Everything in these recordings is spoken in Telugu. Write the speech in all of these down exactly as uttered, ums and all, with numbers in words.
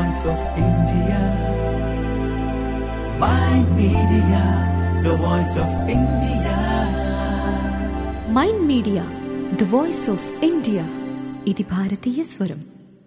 voice of India. Mind Media, the voice of India. Mind Media the voice of India. ఇది భారతీయ స్వరం.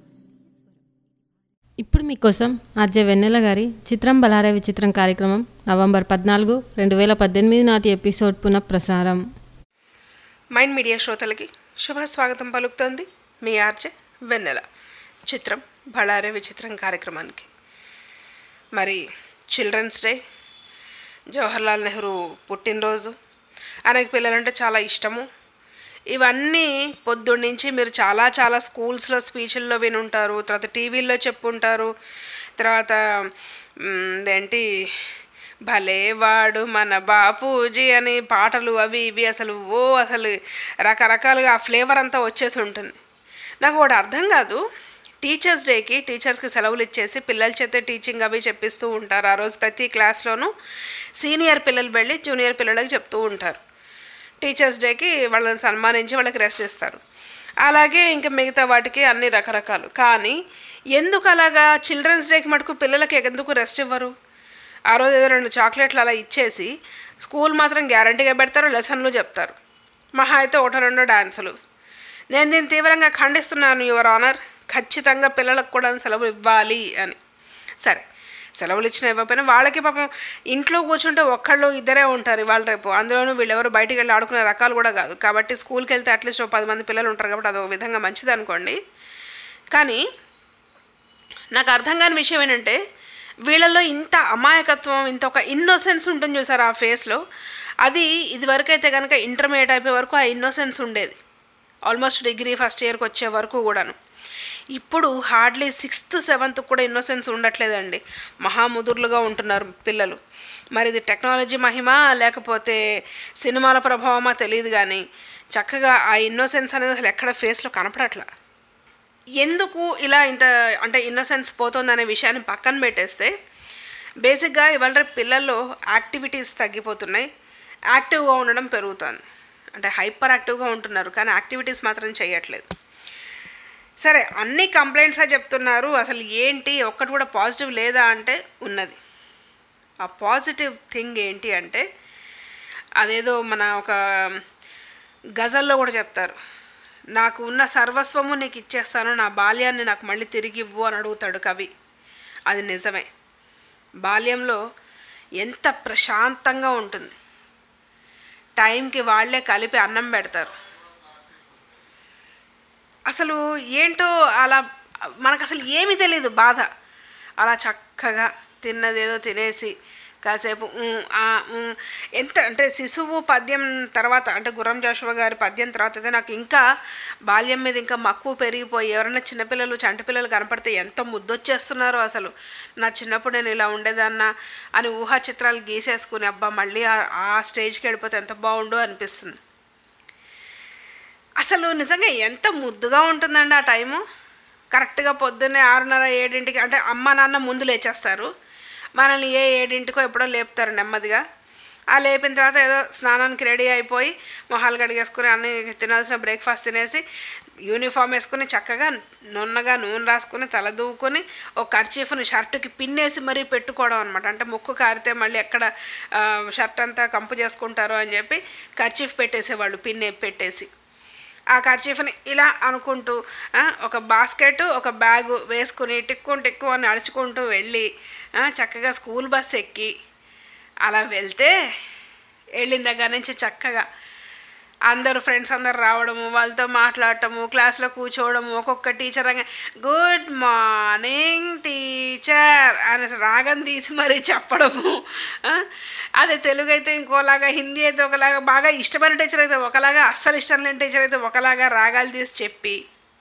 ఇప్పుడు మీకోసం ఆర్జే వెన్నెల గారి చిత్రం బలారే విచిత్రం కార్యక్రమం నవంబర్ పద్నాలుగు రెండు వేల పద్దెనిమిది నాటి ఎపిసోడ్ పునఃప్రసారం. మైండ్ మీడియా శ్రోతలకి శుభ స్వాగతం పలుకుతోంది మీ ఆర్జే వెన్నెల. చిత్రం బలారే విచిత్రం కార్యక్రమానికి. మరి చిల్డ్రన్స్ డే, జవహర్లాల్ నెహ్రూ పుట్టినరోజు, అనేక పిల్లలంటే చాలా ఇష్టము. ఇవన్నీ పొద్దున్న నుంచి మీరు చాలా చాలా స్కూల్స్లో స్పీచ్ల్లో వినుంటారు, తర్వాత టీవీల్లో చెప్పుంటారు, తర్వాత ఏంటి భలే వాడు మన బాపూజీ అని పాటలు అవి ఇవి అసలు ఓ అసలు రకరకాలుగా ఆ ఫ్లేవర్ అంతా వచ్చేసి ఉంటుంది. నాకు ఒకటి అర్థం కాదు, టీచర్స్ డేకి టీచర్స్కి సెలవులు ఇచ్చేసి పిల్లల చేత టీచింగ్ అవి చెప్పిస్తూ ఉంటారు. ఆ రోజు ప్రతి క్లాస్లోనూ సీనియర్ పిల్లలు వెళ్ళి జూనియర్ పిల్లలకి చెప్తూ ఉంటారు. టీచర్స్ డేకి వాళ్ళని సన్మానించి వాళ్ళకి రెస్ట్ ఇస్తారు. అలాగే ఇంకా మిగతా వాటికి అన్ని రకరకాలు. కానీ ఎందుకు అలాగా చిల్డ్రన్స్ డేకి మటుకు పిల్లలకి ఎందుకు రెస్ట్ ఇవ్వరు? ఆ రోజు ఏదో రెండు చాక్లెట్లు అలా ఇచ్చేసి స్కూల్ మాత్రం గ్యారంటీగా పెడతారు, లెసన్లు చెప్తారు, మహా అయితే ఒకటో రెండో డాన్సులు. నేను దీన్ని తీవ్రంగా ఖండిస్తున్నాను యువర్ ఆనర్. ఖచ్చితంగా పిల్లలకు కూడా సెలవులు ఇవ్వాలి అని. సరే, సెలవులు ఇచ్చిన ఇవ్వకపోయినా వాళ్ళకి పాపం ఇంట్లో కూర్చుంటే ఒక్కళ్ళు ఇద్దరే ఉంటారు ఇవాళ రేపు. అందులోనూ వీళ్ళెవరు బయటికి వెళ్ళి ఆడుకునే రకాలు కూడా కాదు. కాబట్టి స్కూల్కి వెళ్తే అట్లీస్ట్ ఒక పది మంది పిల్లలు ఉంటారు కాబట్టి అదొక విధంగా మంచిది అనుకోండి. కానీ నాకు అర్థం కాని విషయం ఏంటంటే వీళ్ళల్లో ఇంత అమాయకత్వం, ఇంత ఒక ఇన్నోసెన్స్ ఉంటుంది చూసారు ఆ ఫేస్లో. అది ఇదివరకు అయితే కనుక ఇంటర్మీడియట్ అయిపోయే వరకు ఆ ఇన్నోసెన్స్ ఉండేది, ఆల్మోస్ట్ డిగ్రీ ఫస్ట్ ఇయర్కి వచ్చే వరకు కూడాను. ఇప్పుడు హార్డ్లీ సిక్స్త్ సెవెంత్ కూడా ఇన్నోసెన్స్ ఉండట్లేదండి, మహాముదుర్లుగా ఉంటున్నారు పిల్లలు. మరి ఇది టెక్నాలజీ మహిమ లేకపోతే సినిమాల ప్రభావమా తెలియదు, కానీ చక్కగా ఆ ఇన్నోసెన్స్ అనేది అసలు ఎక్కడ ఫేస్లో కనపడట్లా. ఎందుకు ఇలా ఇంత అంటే ఇన్నోసెన్స్ పోతుందనే విషయాన్ని పక్కన పెట్టేస్తే, బేసిక్గా ఇవాళ రేపు పిల్లల్లో యాక్టివిటీస్ తగ్గిపోతున్నాయి, యాక్టివ్గా ఉండడం పెరుగుతుంది. అంటే హైపర్ యాక్టివ్గా ఉంటున్నారు కానీ యాక్టివిటీస్ మాత్రం చేయట్లేదు. సరే, అన్ని కంప్లైంట్సే చెప్తున్నారు, అసలు ఏంటి ఒక్కటి కూడా పాజిటివ్ లేదా అంటే ఉన్నది. ఆ పాజిటివ్ థింగ్ ఏంటి అంటే అదేదో మన ఒక గజల్లో కూడా చెప్తారు, నాకు ఉన్న సర్వస్వము నీకు ఇచ్చేస్తాను, నా బాల్యాన్ని నాకు మళ్ళీ తిరిగి ఇవ్వు అని అడుగుతాడు కవి. అది నిజమే. బాల్యంలో ఎంత ప్రశాంతంగా ఉంటుంది, టైంకి వాళ్ళే కలిపి అన్నం పెడతారు. అసలు ఏంటో అలా మనకు అసలు ఏమీ తెలీదు బాధ. అలా చక్కగా తిన్నదేదో తినేసి కాసేపు ఎంత అంటే శిశువు పద్యం తర్వాత అంటే గుర్రం జాషువా గారి పద్యం తర్వాత అయితే నాకు ఇంకా బాల్యం మీద ఇంకా మక్కువ పెరిగిపోయి ఎవరైనా చిన్నపిల్లలు చంటి పిల్లలు కనపడితే ఎంత ముద్దొచ్చేస్తున్నారో. అసలు నా చిన్నప్పుడు నేను ఇలా ఉండేదన్నా అని ఊహా చిత్రాలు గీసేసుకుని అబ్బా మళ్ళీ ఆ స్టేజ్కి వెళ్ళిపోతే ఎంత బాగుండో అనిపిస్తుంది. అసలు నిజంగా ఎంత ముద్దుగా ఉంటుందండి ఆ టైము. కరెక్ట్గా పొద్దున్నే ఆరున్నర ఏడింటికి అంటే అమ్మ నాన్న ముందు లేచేస్తారు, మనల్ని ఏ ఏడింటికో ఎప్పుడో లేపుతారు నెమ్మదిగా. ఆ లేపిన తర్వాత ఏదో స్నానానికి రెడీ అయిపోయి మొహాలు కడిగేసుకుని అన్నీ తినాల్సిన బ్రేక్ఫాస్ట్ తినేసి యూనిఫామ్ వేసుకుని చక్కగా నున్నగా నూనె రాసుకుని తల దూవుకొని ఒక కర్చీఫ్ని షర్టుకి పిన్నేసి మరీ పెట్టుకోవడం అనమాట. అంటే ముక్కు కారితే మళ్ళీ ఎక్కడ షర్ట్ అంతా కంపు చేసుకుంటారో అని చెప్పి కర్చీఫ్ పెట్టేసేవాళ్ళు, పిన్నే పెట్టేసి. ఆ కర్చీఫ్ని ఇలా అనుకుంటూ ఒక బాస్కెట్ ఒక బ్యాగు వేసుకుని టిక్కు టిక్కు అని అడుచుకుంటూ వెళ్ళి చక్కగా స్కూల్ బస్ ఎక్కి అలా వెళ్తే వెళ్ళిన దగ్గర నుంచి చక్కగా అందరూ ఫ్రెండ్స్ అందరు రావడము, వాళ్ళతో మాట్లాడటము, క్లాస్లో కూర్చోవడము, ఒక్కొక్క టీచర్ గుడ్ మార్నింగ్ టీచర్ అని రాగం తీసి మరీ చెప్పడము. అదే తెలుగు అయితే ఇంకోలాగా, హిందీ అయితే ఒకలాగా, బాగా ఇష్టమైన టీచర్ అయితే ఒకలాగా, అస్సలు ఇష్టం లేని టీచర్ అయితే ఒకలాగా రాగాలు తీసి చెప్పి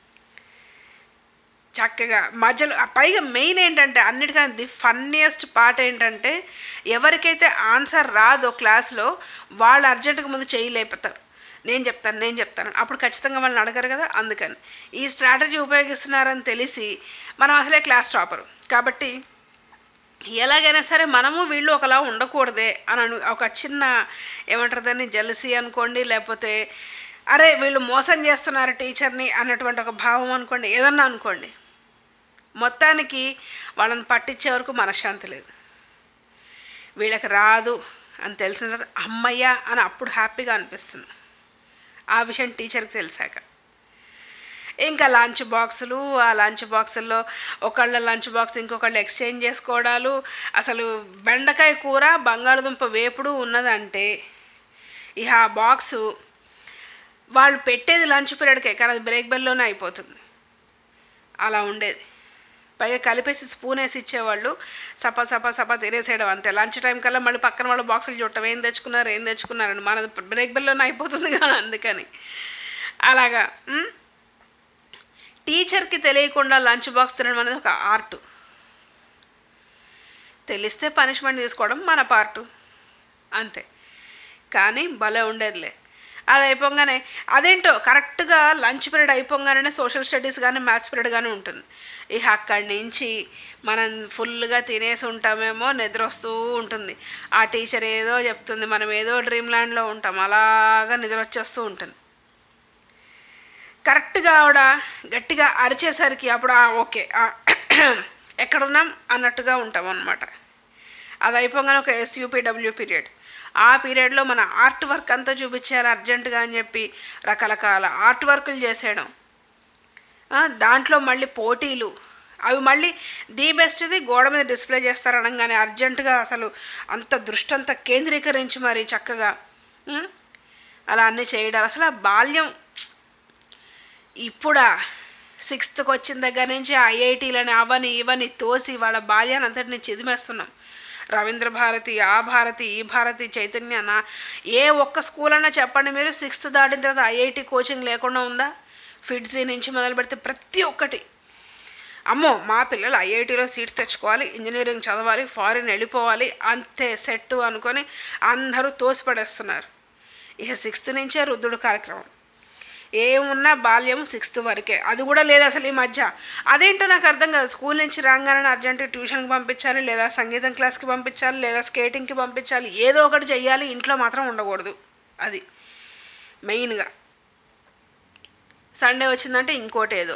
చక్కగా మధ్యలో పైగా మెయిన్ ఏంటంటే అన్నిటికన్నా ది ఫన్నీయెస్ట్ పార్ట్ ఏంటంటే ఎవరికైతే ఆన్సర్ రాదో క్లాస్లో వాళ్ళు అర్జెంటుగా ముందు చేయలేకపోతారు, నేను చెప్తాను నేను చెప్తాను అప్పుడు ఖచ్చితంగా వాళ్ళని అడగరు కదా. అందుకని ఈ స్ట్రాటజీ ఉపయోగిస్తున్నారని తెలిసి మనం అసలే క్లాస్ టాపరు కాబట్టి ఎలాగైనా సరే మనము వీళ్ళు ఒకలా ఉండకూడదే అని ఒక చిన్న ఏమంటారు దాన్ని జెలసీ అనుకోండి, లేకపోతే అరే వీళ్ళు మోసం చేస్తున్నారు టీచర్ని అన్నటువంటి ఒక భావం అనుకోండి, ఏదన్నా అనుకోండి. మొత్తానికి వాళ్ళని పట్టించే వరకు మనశ్శాంతి లేదు. వీళ్ళకి రాదు అని తెలిసిన తర్వాత అమ్మయ్య అని అప్పుడు హ్యాపీగా అనిపిస్తుంది, ఆ విషయం టీచర్కి తెలిసాక. ఇంకా లంచ్ బాక్సులు, ఆ లంచ్ బాక్సుల్లో ఒకళ్ళ లంచ్ బాక్స్ ఇంకొకళ్ళు ఎక్స్చేంజ్ చేసుకోవడాలు. అసలు బెండకాయ కూర బంగాళదుంప వేపుడు ఉన్నదంటే ఇక ఆ బాక్సు వాళ్ళు పెట్టేది లంచ్ పీరియడ్కే, కానీ అది బ్రేక్ బెల్లోనే అయిపోతుంది. అలా ఉండేది. పైగా కలిపేసి స్పూన్ వేసి ఇచ్చేవాళ్ళు, సపా సపా సపా తినేసేయడం అంతే. లంచ్ టైం కల్లా మళ్ళీ పక్కన వాళ్ళ బాక్సులు చుట్టం, ఏం తెచ్చుకున్నారు ఏం తెచ్చుకున్నారని. మనది బ్రేక్ బెల్లోనే అయిపోతుంది కానీ అందుకని అలాగా. టీచర్కి తెలియకుండా లంచ్ బాక్స్ తినడం అనేది ఒక ఆర్టు. తెలిస్తే పనిష్మెంట్ తీసుకోవడం మన పార్టు అంతే. కానీ భలే ఉండేదిలే. అది అయిపోగానే అదేంటో కరెక్ట్గా లంచ్ పీరియడ్ అయిపోగానే సోషల్ స్టడీస్ కానీ మ్యాథ్స్ పీరియడ్ కానీ ఉంటుంది. ఇక అక్కడి నుంచి మనం ఫుల్గా తినేసి ఉంటామేమో, నిద్ర వస్తూ ఉంటుంది. ఆ టీచర్ ఏదో చెప్తుంది, మనం ఏదో డ్రీమ్ ల్యాండ్లో ఉంటాం, అలాగా నిద్ర వచ్చేస్తూ ఉంటుంది. కరెక్ట్గా ఆవిడ గట్టిగా అరిచేసరికి అప్పుడు ఓకే ఎక్కడున్నాం అన్నట్టుగా ఉంటాం అన్నమాట. అది అయిపోగానే ఒక ఎస్యూపీడబ్ల్యూ పీరియడ్. ఆ పీరియడ్లో మన ఆర్ట్ వర్క్ అంతా చూపించాలి అర్జెంటుగా అని చెప్పి రకరకాల ఆర్ట్ వర్కులు చేసేయడం. దాంట్లో మళ్ళీ పోటీలు, అవి మళ్ళీ ది బెస్ట్ది గోడ మీద డిస్ప్లే చేస్తారు అనగానే అర్జెంటుగా అసలు అంత దృష్టి అంతా కేంద్రీకరించి మరి చక్కగా అలా అన్నీ చేయడాలు. అసలు ఆ బాల్యం ఇప్పుడా సిక్స్త్కి వచ్చిన దగ్గర నుంచి ఐఐటీలని అవని ఇవని తోసి వాళ్ళ బాల్యాన్ని అంతటిని చిదిమేస్తున్నాం. రవీంద్ర భారతి, ఆ భారతి, ఈ భారతి, చైతన్య, నా ఏ ఒక్క స్కూల్ అన్నా చెప్పండి మీరు సిక్స్త్ దాటిన తర్వాత ఐఐటి కోచింగ్ లేకుండా ఉందా? ఫిడ్జీ నుంచి మొదలు పెడితే ప్రతి ఒక్కటి. అమ్మో మా పిల్లలు ఐఐటీలో సీట్ తెచ్చుకోవాలి, ఇంజనీరింగ్ చదవాలి, ఫారిన్ వెళ్ళిపోవాలి, అంతే సెట్ అనుకొని అందరూ తోసిపడేస్తున్నారు. ఇక సిక్స్త్ నుంచే రుద్దుడు కార్యక్రమం. ఏమున్నా బాల్యం సిక్స్త్ వరకే, అది కూడా లేదు అసలు ఈ మధ్య. అదేంటో నాకు అర్థం కాదు. స్కూల్ నుంచి రాగానే అర్జెంటుగా ట్యూషన్కి పంపించాలి, లేదా సంగీతం క్లాస్కి పంపించాలి, లేదా స్కేటింగ్కి పంపించాలి, ఏదో ఒకటి చెయ్యాలి, ఇంట్లో మాత్రం ఉండకూడదు. అది మెయిన్గా. సండే వచ్చిందంటే ఇంకోటి ఏదో.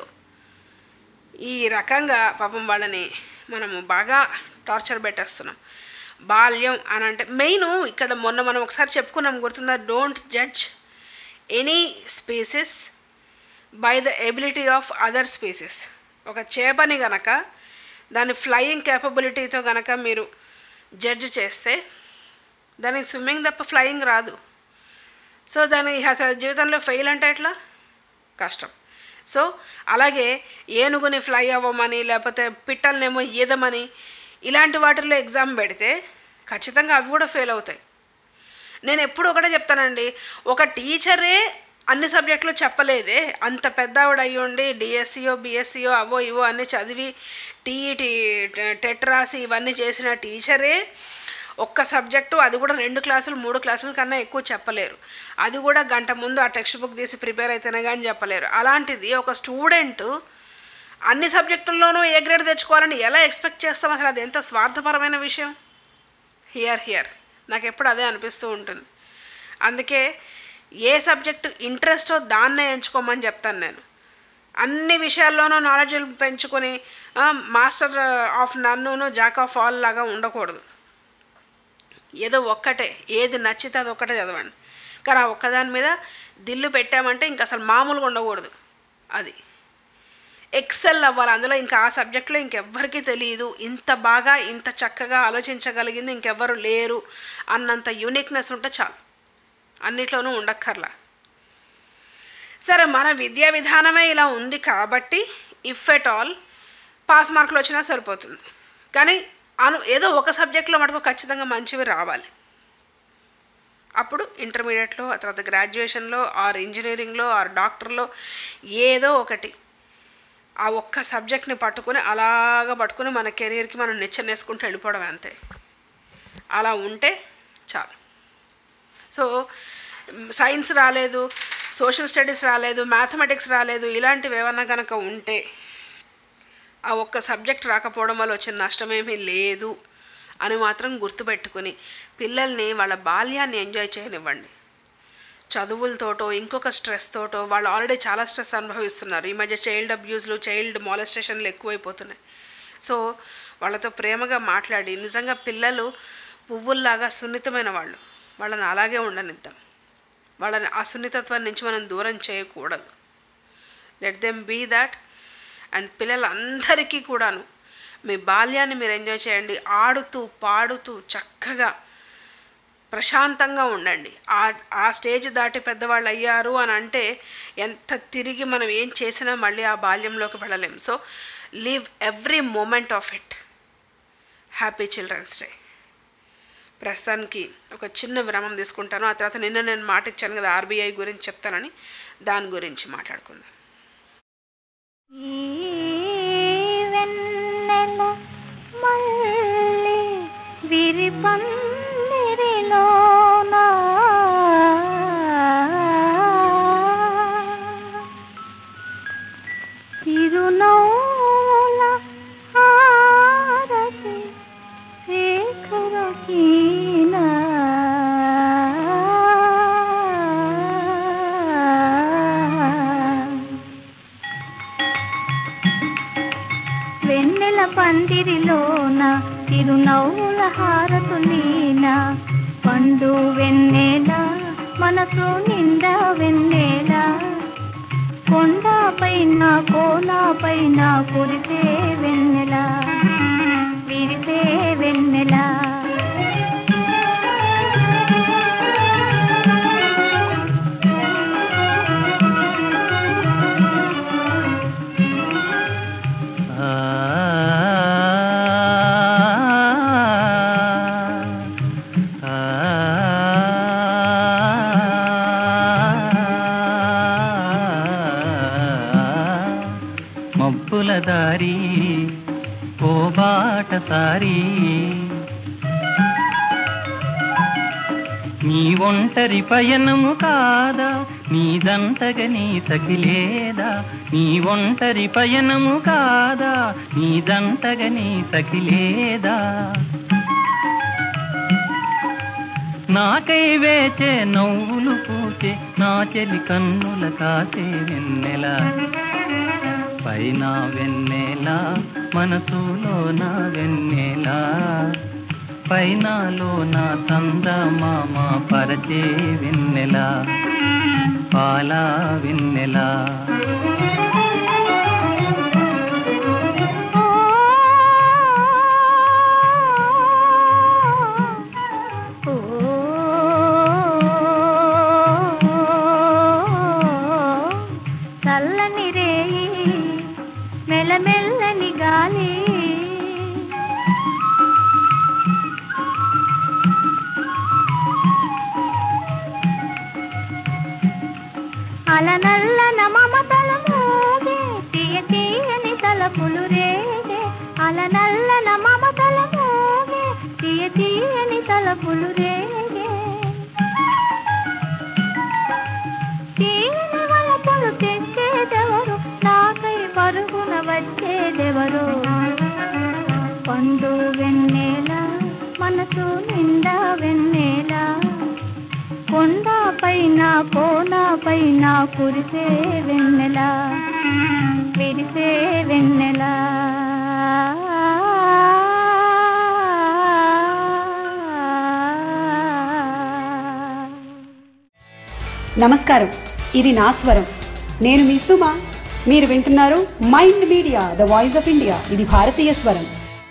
ఈ రకంగా పాపం వాళ్ళని మనము బాగా టార్చర్ పెట్టేస్తున్నాం. బాల్యం అని అంటే మెయిన్ ఇక్కడ మొన్న మనం ఒకసారి చెప్పుకున్నాం, గుర్తుందా? Don't judge any species by the ability of other species. ఒక చేపని గనక దాని ఫ్లయింగ్ క్యాపబిలిటీతో గనక మీరు జడ్జ్ చేస్తే దానికి స్విమ్మింగ్ తప్ప ఫ్లయింగ్ రాదు. సో దాని జీవితంలో ఫెయిల్ అంటే ఎట్లా? కష్టం. సో అలాగే ఏనుగుని ఫ్లై అవ్వమని, లేకపోతే పిట్టలనేమో ఈదమని, ఇలాంటి వాటిల్లో ఎగ్జామ్ పెడితే ఖచ్చితంగా అవి కూడా ఫెయిల్ అవుతాయి. నేను ఎప్పుడు ఒకటే చెప్తానండి, ఒక టీచరే అన్ని సబ్జెక్టులు చెప్పలేదే, అంత పెద్ద ఆవిడ అయ్యి ఉండి డిఎస్సియో బిఎస్సియో అవో ఇవో అన్నీ చదివి టీఈటీ టెట్ రాసి ఇవన్నీ చేసిన టీచరే ఒక్క సబ్జెక్టు, అది కూడా రెండు క్లాసులు మూడు క్లాసుల కన్నా ఎక్కువ చెప్పలేరు. అది కూడా గంట ముందు ఆ టెక్స్ట్ బుక్ తీసి ప్రిపేర్ అయితేనే కానీ చెప్పలేరు. అలాంటిది ఒక స్టూడెంట్ అన్ని సబ్జెక్టుల్లోనూ ఏ గ్రేడ్ తెచ్చుకోవాలని ఎలా ఎక్స్పెక్ట్ చేస్తాం? అసలు అది ఎంత స్వార్థపరమైన విషయం. హియర్ హియర్ నాకు ఎప్పుడు అదే అనిపిస్తూ ఉంటుంది. అందుకే ఏ సబ్జెక్టు ఇంట్రెస్టో దాన్నే ఎంచుకోమని చెప్తాను నేను. అన్ని విషయాల్లోనూ నాలెడ్జ్ పెంచుకొని master of none jack of all లాగా ఉండకూడదు. ఏదో ఒక్కటే, ఏది నచ్చితే అది ఒక్కటే చదవండి. కానీ ఆ ఒక్కదాని మీద దిల్లు పెట్టామంటే ఇంక అసలు మామూలుగా ఉండకూడదు. అది ఎక్సెల్ అవ్వాలి అందులో. ఇంకా ఆ సబ్జెక్టులో ఇంకెవ్వరికీ తెలియదు, ఇంత బాగా ఇంత చక్కగా ఆలోచించగలిగింది ఇంకెవ్వరు లేరు అన్నంత యూనిక్నెస్ ఉంటే చాలు, అన్నిట్లోనూ ఉండక్కర్లా. సరే, మన విద్యా విధానమే ఇలా ఉంది కాబట్టి ఇఫ్ ఎట్ ఆల్ పాస్ మార్కులు వచ్చినా సరిపోతుంది. కానీ అను ఏదో ఒక సబ్జెక్ట్లో మటుకు ఖచ్చితంగా మంచివి రావాలి. అప్పుడు ఇంటర్మీడియట్లో, ఆ తర్వాత గ్రాడ్యుయేషన్లో, ఆర్ ఇంజనీరింగ్లో, ఆర్ డాక్టర్లో ఏదో ఒకటి ఆ ఒక్క సబ్జెక్ట్ని పట్టుకొని అలాగా పట్టుకొని మన కెరీర్కి మనం నిచ్చెనేసుకుంటూ వెళ్ళిపోవడం అంతే. అలా ఉంటే చాలు. సో సైన్స్ రాలేదు, సోషల్ స్టడీస్ రాలేదు, మ్యాథమెటిక్స్ రాలేదు, ఇలాంటివి ఏమన్నా కనుక ఉంటే ఆ ఒక్క సబ్జెక్ట్ రాకపోవడం వల్ల వచ్చిన నష్టమేమీ లేదు అని మాత్రం గుర్తుపెట్టుకుని పిల్లల్ని వాళ్ళ బాల్యాన్ని ఎంజాయ్ చేయనివ్వండి. చదువులతోటో ఇంకొక స్ట్రెస్ తోటో వాళ్ళు ఆల్రెడీ చాలా స్ట్రెస్ అనుభవిస్తున్నారు. ఈ మధ్య చైల్డ్ అబ్యూస్లు, చైల్డ్ మాలెస్టేషన్లు ఎక్కువైపోతున్నాయి. సో వాళ్ళతో ప్రేమగా మాట్లాడి, నిజంగా పిల్లలు పువ్వుల్లాగా సున్నితమైన వాళ్ళు, వాళ్ళని అలాగే ఉండనిద్దాం. వాళ్ళని ఆ సున్నితత్వాన్ని నుంచి మనం దూరం చేయకూడదు. Let them be that. And పిల్లలందరికీ కూడాను మీ బాల్యాన్ని మీరు ఎంజాయ్ చేయండి. ఆడుతూ పాడుతూ చక్కగా ప్రశాంతంగా ఉండండి. ఆ ఆ స్టేజ్ దాటి పెద్దవాళ్ళు అయ్యారు అని అంటే ఎంత తిరిగి మనం ఏం చేసినా మళ్ళీ ఆ బాల్యంలోకి వెళ్ళలేం. So live every moment of it. Happy children's day. ప్రస్తుతానికి ఒక చిన్న విరామం తీసుకుంటాను. ఆ తర్వాత నిన్న నేను మాట ఇచ్చాను కదా ఆర్బీఐ గురించి చెప్తానని, దాని గురించి మాట్లాడుకుందాం. వెన్నెల పందిరిలోన తిరునవ్వుల హారతులీన పండు వెన్నెల మనసు నిండా వెన్నెల కొండ పైన కోన పైన కురిసే వెన్నెల విరిసే వెన్నెల దారి ఓ బాటసారి నీ ఒంటరి పయనము కాదా, నీదంతగా నీ సఖిలేదా. నీ ఒంటరి పయనము కాదా, నీదంతగా నీ సఖిలేదా. నాకై వేచే నవ్వులు పూచే నా చెలి కన్నుల కాసే వెన్నెల పైన వెన్నెల మనసులోన వెన్నెల పైనలోన చందమామ పరచే వెన్నెల పాల వెన్నెల చల్లని రేయి మెల్లమెల్లని గాలి అలనల్లన మమతల మోగే తీయ తీయని తలపులు రేగే. అలనల్లన మమతల మోగే తీయ తీయని తలపులు రేగే. తీయని వలపులు తెచ్చేదెవరు, నాకై పరుగున వచ్చేదెవరు. పండు వెన్నెల మనసు నిండా వెన్నెల కొండ పైన కోన పైన కురిసే వెన్నెల విరిసే వెన్నెల. నమస్కారం, ఇది నా స్వరం. నేను మీ సుమ. మీరు వింటున్నారు Mind Media, the voice of India. ఇది భారతీయ స్వరం.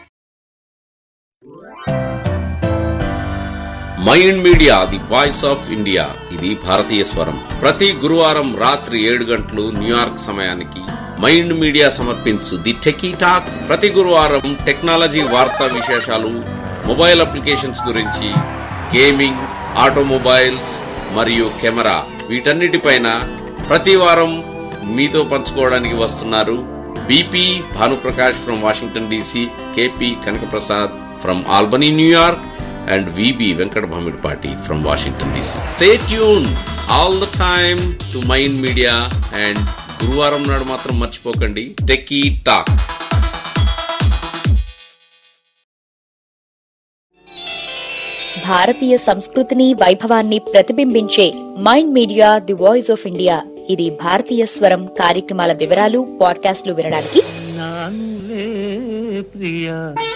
Mind Media, the voice of India. ఇది భారతీయ స్వరం. ప్రతి గురువారం రాత్రి ఏడు గంటలు న్యూయార్క్ సమయానికి మైండ్ మీడియా సమర్పించు ది టెకీ టాక్. ప్రతి గురువారం టెక్నాలజీ వార్తా విశేషాలు, మొబైల్ అప్లికేషన్స్ గురించి, గేమింగ్, ఆటోమొబైల్స్ మరియు కెమెరా, వీటన్నిటిపైన ప్రతి వారం మీతో పంచుకోవడానికి వస్తున్నారు BP Bhanuprakash from Washington DC, KP Kanakaprasad from Albany New York, and V B Venkat Bhamidpati from Washington D C. Stay tuned all the time to Mind Media, and గురువారం నాడు మాత్రం మర్చిపోకండి టెకీ టాక్. భారతీయ సంస్కృతిని వైభవాన్ని ప్రతిబింబించే Mind Media the voice of India. ఇది భారతీయ స్వరం కార్యక్రమాల వివరాలు పాడ్కాస్ట్లు వినడానికి నానులే ప్రియా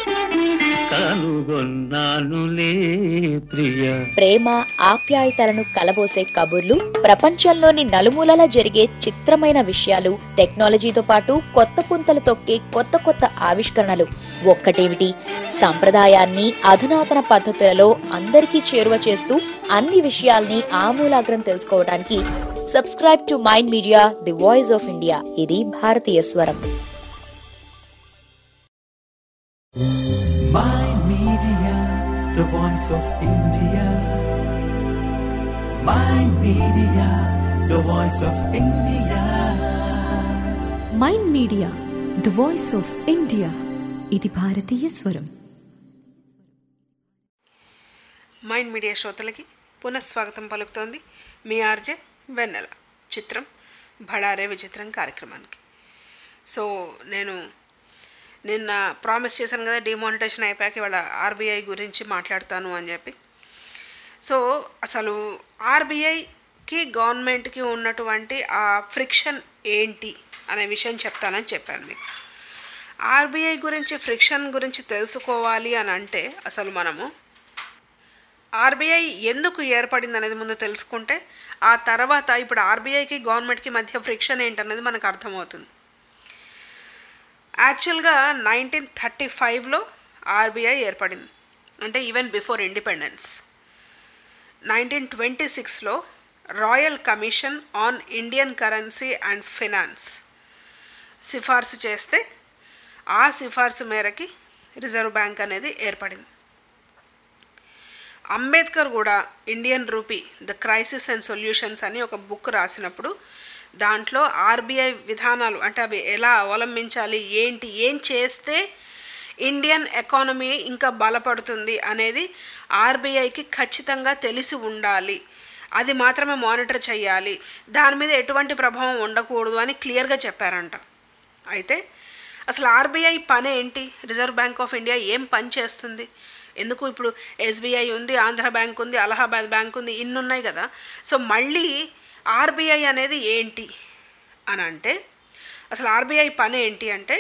కనుగొన్నానులే ప్రియా. ప్రేమ ఆప్యాయతలను కలబోసే కబుర్లు, ప్రపంచంలోని నలుమూలల జరిగే చిత్రమైన విషయాలు, టెక్నాలజీతో పాటు కొత్త పుంతలు తొక్కే కొత్త కొత్త ఆవిష్కరణలు, ఒక్కటేమిటి సంప్రదాయాన్ని అధునాతన పద్ధతులలో అందరికీ చేరువ చేస్తూ అన్ని విషయాల్ని ఆమూలాగ్రం తెలుసుకోవడానికి subscribe to Mind Media the voice of India. ఇది భారతీయ స్వరం. Mind Media, the voice of India. Mind Media, the voice of India. Mind Media the voice of India. ఇది భారతీయ స్వరం. మైండ్ మీడియా శ్రోతలకి పునఃస్వాగతం పలుకుతోంది మీ ఆర్జే వెన్నెల. చిత్రం భళారే విచిత్రం కార్యక్రమానికి. సో నేను నిన్న ప్రామిస్ చేశాను కదా, డిమానిటైజేషన్ అయిపోయాక ఇవాళ ఆర్బీఐ గురించి మాట్లాడతాను అని చెప్పి. సో అసలు ఆర్బీఐకి గవర్నమెంట్కి ఉన్నటువంటి ఆ ఫ్రిక్షన్ ఏంటి అనే విషయం చెప్తానని చెప్పాను మీకు. ఆర్బీఐ గురించి ఫ్రిక్షన్ గురించి తెలుసుకోవాలి అని అంటే అసలు మనము ఆర్బీఐ ఎందుకు ఏర్పడింది అనేది ముందు తెలుసుకుంటే ఆ తర్వాత ఇప్పుడు ఆర్బీఐకి గవర్నమెంట్కి మధ్య ఫ్రిక్షన్ ఏంటనేది మనకు అర్థమవుతుంది. యాక్చువల్గా నైన్టీన్ థర్టీ ఫైవ్లో ఆర్బీఐ ఏర్పడింది, అంటే even before independence. Nineteen twenty సిక్స్లో royal commission on Indian currency and finance సిఫార్సు చేస్తే ఆ సిఫార్సు మేరకి రిజర్వ్ బ్యాంక్ అనేది ఏర్పడింది. అంబేద్కర్ కూడా Indian rupee the crisis and solutions అని ఒక బుక్ రాసినప్పుడు దాంట్లో ఆర్బీఐ విధానాలు అంటే అవి ఎలా అవలంబించాలి, ఏంటి, ఏం చేస్తే ఇండియన్ ఎకానమీ ఇంకా బలపడుతుంది అనేది ఆర్బీఐకి ఖచ్చితంగా తెలిసి ఉండాలి, అది మాత్రమే మానిటర్ చేయాలి, దాని మీద ఎటువంటి ప్రభావం ఉండకూడదు అని క్లియర్గా చెప్పారంట. అయితే అసలు ఆర్బీఐ పని ఏంటి, రిజర్వ్ బ్యాంక్ ఆఫ్ ఇండియా ఏం పని చేస్తుంది, ఎందుకు ఇప్పుడు ఎస్బీఐ ఉంది, ఆంధ్ర బ్యాంక్ ఉంది, అలహాబాద్ బ్యాంక్ ఉంది, ఇన్ని ఉన్నాయి కదా. సో మళ్ళీ ఆర్బీఐ అనేది ఏంటి అని అంటే అసలు ఆర్బీఐ పని ఏంటి అంటే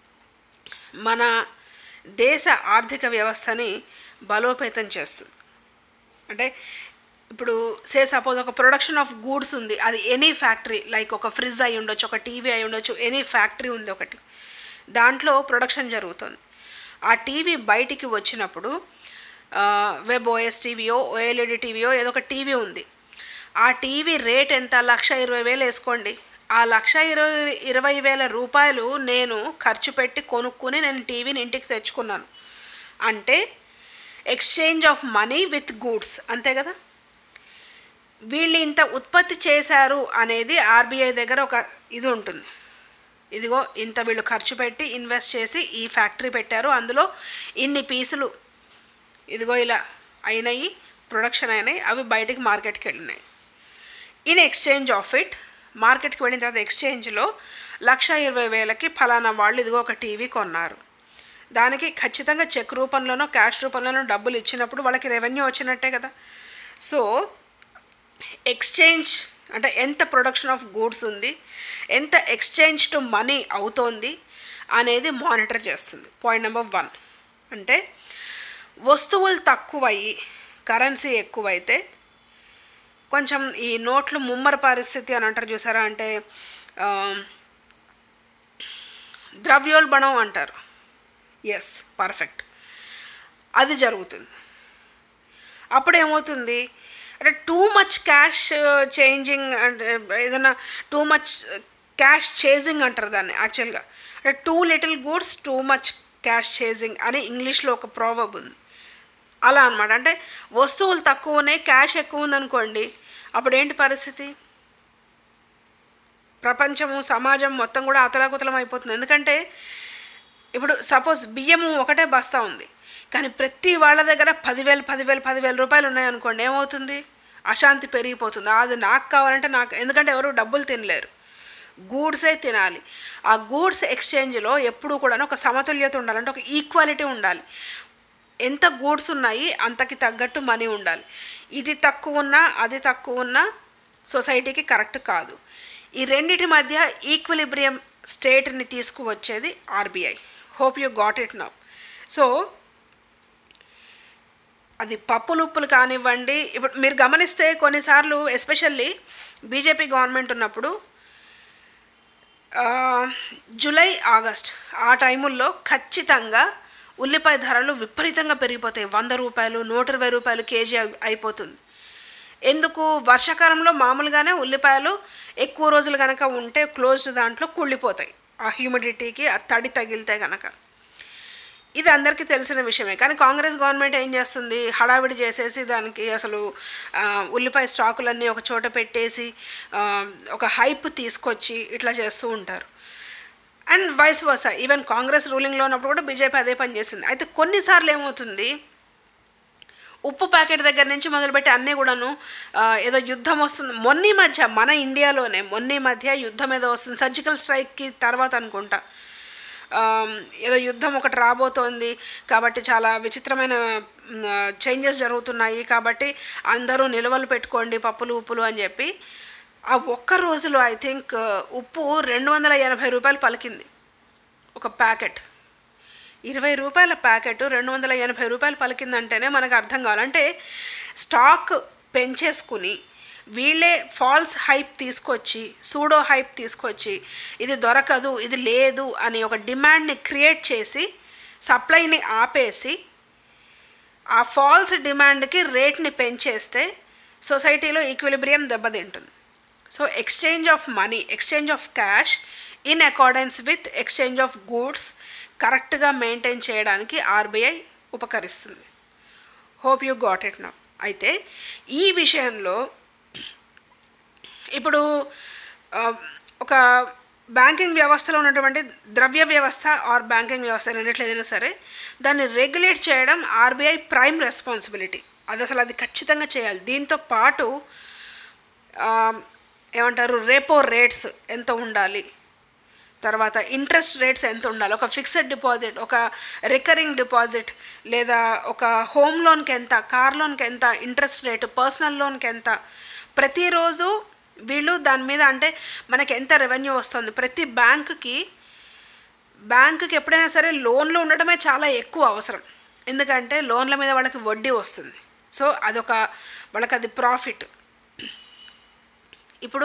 మన దేశ ఆర్థిక వ్యవస్థని బలోపేతం చేస్తుంది. అంటే ఇప్పుడు సే సపోజ్ ఒక ప్రొడక్షన్ ఆఫ్ గూడ్స్ ఉంది, అది ఎనీ ఫ్యాక్టరీ, లైక్ ఒక ఫ్రిడ్జ్ అయి ఉండొచ్చు, ఒక టీవీ అయి ఉండొచ్చు, ఎనీ ఫ్యాక్టరీ ఉంది ఒకటి, దాంట్లో ప్రొడక్షన్ జరుగుతుంది. ఆ టీవీ బయటికి వచ్చినప్పుడు వెబ్ ఓఎస్ టీవీయో ఓఎల్ఈడి టీవీయో ఏదో ఒక టీవీ ఉంది, ఆ టీవీ రేట్ ఎంత, లక్ష ఇరవై వేలు వేసుకోండి, ఆ లక్ష ఇరవై ఇరవై వేల రూపాయలు నేను ఖర్చు పెట్టి కొనుక్కుని నేను టీవీని ఇంటికి తెచ్చుకున్నాను అంటే exchange of money with goods, అంతే కదా. వీళ్ళు ఇంత ఉత్పత్తి చేశారు అనేది ఆర్బీఐ దగ్గర ఒక ఇది ఉంటుంది, ఇదిగో ఇంత వీళ్ళు ఖర్చు పెట్టి ఇన్వెస్ట్ చేసి ఈ ఫ్యాక్టరీ పెట్టారు, అందులో ఇన్ని పీసులు ఇదిగో ఇలా అయినాయి, ప్రొడక్షన్ అయినాయి, అవి బయటికి మార్కెట్కి వెళ్ళినాయి. ఇన్ ఎక్స్చేంజ్ ఆఫ్ ఇట్ మార్కెట్కి వెళ్ళిన తర్వాత ఎక్స్చేంజ్లో లక్ష ఇరవై వేలకి ఫలానా వాళ్ళు ఇదిగో ఒక టీవీ కొన్నారు, దానికి ఖచ్చితంగా చెక్ రూపంలోనో క్యాష్ రూపంలోనో డబ్బులు ఇచ్చినప్పుడు వాళ్ళకి రెవెన్యూ వచ్చినట్టే కదా. సో ఎక్స్చేంజ్ అంటే ఎంత ప్రొడక్షన్ ఆఫ్ గూడ్స్ ఉంది, ఎంత ఎక్స్చేంజ్ టు మనీ అవుతోంది అనేది మానిటర్ చేస్తుంది. పాయింట్ నెంబర్ వన్ అంటే వస్తువులు తక్కువయ్యి కరెన్సీ ఎక్కువైతే కొంచెం ఈ నోట్లు ముమ్మర పరిస్థితి అని అంటారు చూసారా, అంటే ద్రవ్యోల్బణం అంటారు, ఎస్ పర్ఫెక్ట్, అది జరుగుతుంది. అప్పుడు ఏమవుతుంది అంటే టూ మచ్ క్యాష్ చేంజింగ్ అంటే ఏదైనా టూ మచ్ క్యాష్ చేజింగ్ అంటారు దాన్ని యాక్చువల్గా, అంటే too little goods too much cash chasing అని ఇంగ్లీష్లో ఒక ప్రావర్బ్ ఉంది. అలా అనమాట, అంటే వస్తువులు తక్కువ ఉన్నాయి, క్యాష్ ఎక్కువ ఉందనుకోండి, అప్పుడు ఏంటి పరిస్థితి, ప్రపంచము సమాజం మొత్తం కూడా అతలాకుతలం అయిపోతుంది. ఎందుకంటే ఇప్పుడు సపోజ్ బియ్యము ఒకటే బస్తా ఉంది, కానీ ప్రతి వాళ్ళ దగ్గర పదివేలు పదివేలు పదివేల రూపాయలు ఉన్నాయనుకోండి, ఏమవుతుంది, అశాంతి పెరిగిపోతుంది. అది నాకు కావాలంటే నాకు, ఎందుకంటే ఎవరు డబ్బులు తినలేరు, గూడ్సే తినాలి. ఆ గూడ్స్ ఎక్స్చేంజ్లో ఎప్పుడూ కూడా ఒక సమతుల్యత ఉండాలంటే ఒక ఈక్వాలిటీ ఉండాలి. ఎంత గూడ్స్ ఉన్నాయి అంతకి తగ్గట్టు మనీ ఉండాలి. ఇది తక్కువ ఉన్నా అది తక్కువ ఉన్నా సొసైటీకి కరెక్ట్ కాదు. ఈ రెండిటి మధ్య ఈక్విలిబ్రియం స్టేట్ని తీసుకువచ్చేది RBI. Hope you got it now. So అది పప్పులు ఉప్పులు కానివ్వండి, ఇప్పుడు మీరు గమనిస్తే కొన్నిసార్లు ఎస్పెషల్లీ బీజేపీ గవర్నమెంట్ ఉన్నప్పుడు జూలై ఆగస్ట్ ఆ టైముల్లో ఖచ్చితంగా ఉల్లిపాయ ధరలు విపరీతంగా పెరిగిపోతాయి. వంద రూపాయలు నూట ఇరవై రూపాయలు కేజీ అయిపోతుంది. ఎందుకు? వర్షాకాలంలో మామూలుగానే ఉల్లిపాయలు ఎక్కువ రోజులు కనుక ఉంటే క్లోజ్డ్ దాంట్లో కుళ్ళిపోతాయి, ఆ హ్యూమిడిటీకి ఆ తడి తగిలితే కనుక. ఇది అందరికీ తెలిసిన విషయమే. కానీ కాంగ్రెస్ గవర్నమెంట్ ఏం చేస్తుంది, హడావిడి చేసేసి దానికి అసలు ఉల్లిపాయ స్టాకులన్నీ ఒక చోట పెట్టేసి ఒక హైప్ తీసుకొచ్చి ఇట్లా చేస్తూ ఉంటారు. And vice versa, even Congress రూలింగ్లో ఉన్నప్పుడు కూడా బీజేపీ అదే పని చేసింది. అయితే కొన్నిసార్లు ఏమవుతుంది, ఉప్పు ప్యాకెట్ దగ్గర నుంచి మొదలుపెట్టి అన్నీ కూడాను ఏదో యుద్ధం వస్తుంది. మొన్నీ మధ్య మన ఇండియాలోనే మొన్నీ మధ్య యుద్ధం ఏదో వస్తుంది, సర్జికల్ స్ట్రైక్కి తర్వాత అనుకుంటా ఏదో యుద్ధం ఒకటి రాబోతోంది కాబట్టి చాలా విచిత్రమైన చేంజెస్ జరుగుతున్నాయి కాబట్టి అందరూ నిల్వలు పెట్టుకోండి పప్పులు ఉప్పులు అని చెప్పి ఆ ఒక్క రోజులో ఐ థింక్ ఉప్పు రెండు వందల ఎనభై రూపాయలు పలికింది ఒక ప్యాకెట్. ఇరవై రూపాయల ప్యాకెట్ రెండు వందల ఎనభై రూపాయలు పలికిందంటేనే మనకు అర్థం కావాలంటే స్టాక్ పెంచేసుకుని వీళ్ళే ఫాల్స్ హైప్ తీసుకొచ్చి సూడో హైప్ తీసుకొచ్చి ఇది దొరకదు ఇది లేదు అని ఒక డిమాండ్ని క్రియేట్ చేసి సప్లైని ఆపేసి ఆ ఫాల్స్ డిమాండ్కి రేట్ని పెంచేస్తే సొసైటీలో ఈక్విలిబ్రియం దెబ్బతింటుంది. So exchange of money, exchange of cash in accordance with exchange of goods కరెక్ట్గా మెయింటైన్ చేయడానికి ఆర్బీఐ ఉపకరిస్తుంది. Hope you got it now. అయితే ఈ విషయంలో ఇప్పుడు ఒక బ్యాంకింగ్ వ్యవస్థలో ఉన్నటువంటి ద్రవ్య వ్యవస్థ ఆర్ బ్యాంకింగ్ వ్యవస్థ రెండిట్లో ఏదైనా సరే దాన్ని రెగ్యులేట్ చేయడం ఆర్బీఐ ప్రైమ్ రెస్పాన్సిబిలిటీ. అది అసలు అది ఖచ్చితంగా చేయాలి. దీంతో పాటు ఏమంటారు రెపో రేట్స్ ఎంత ఉండాలి, తర్వాత ఇంట్రెస్ట్ రేట్స్ ఎంత ఉండాలి, ఒక ఫిక్స్డ్ డిపాజిట్, ఒక రికరింగ్ డిపాజిట్ లేదా ఒక హోమ్ లోన్కి ఎంత, కార్ లోన్కి ఎంత ఇంట్రెస్ట్ రేటు, పర్సనల్ లోన్కి ఎంత, ప్రతిరోజు వీళ్ళు దాని మీద అంటే మనకి ఎంత రెవెన్యూ వస్తుంది. ప్రతి బ్యాంకుకి బ్యాంకుకి ఎప్పుడైనా సరే లోన్లు ఉండడమే చాలా ఎక్కువ అవసరం, ఎందుకంటే లోన్ల మీద వాళ్ళకి వడ్డీ వస్తుంది. సో అదొక వాళ్ళకి అది ప్రాఫిట్. ఇప్పుడు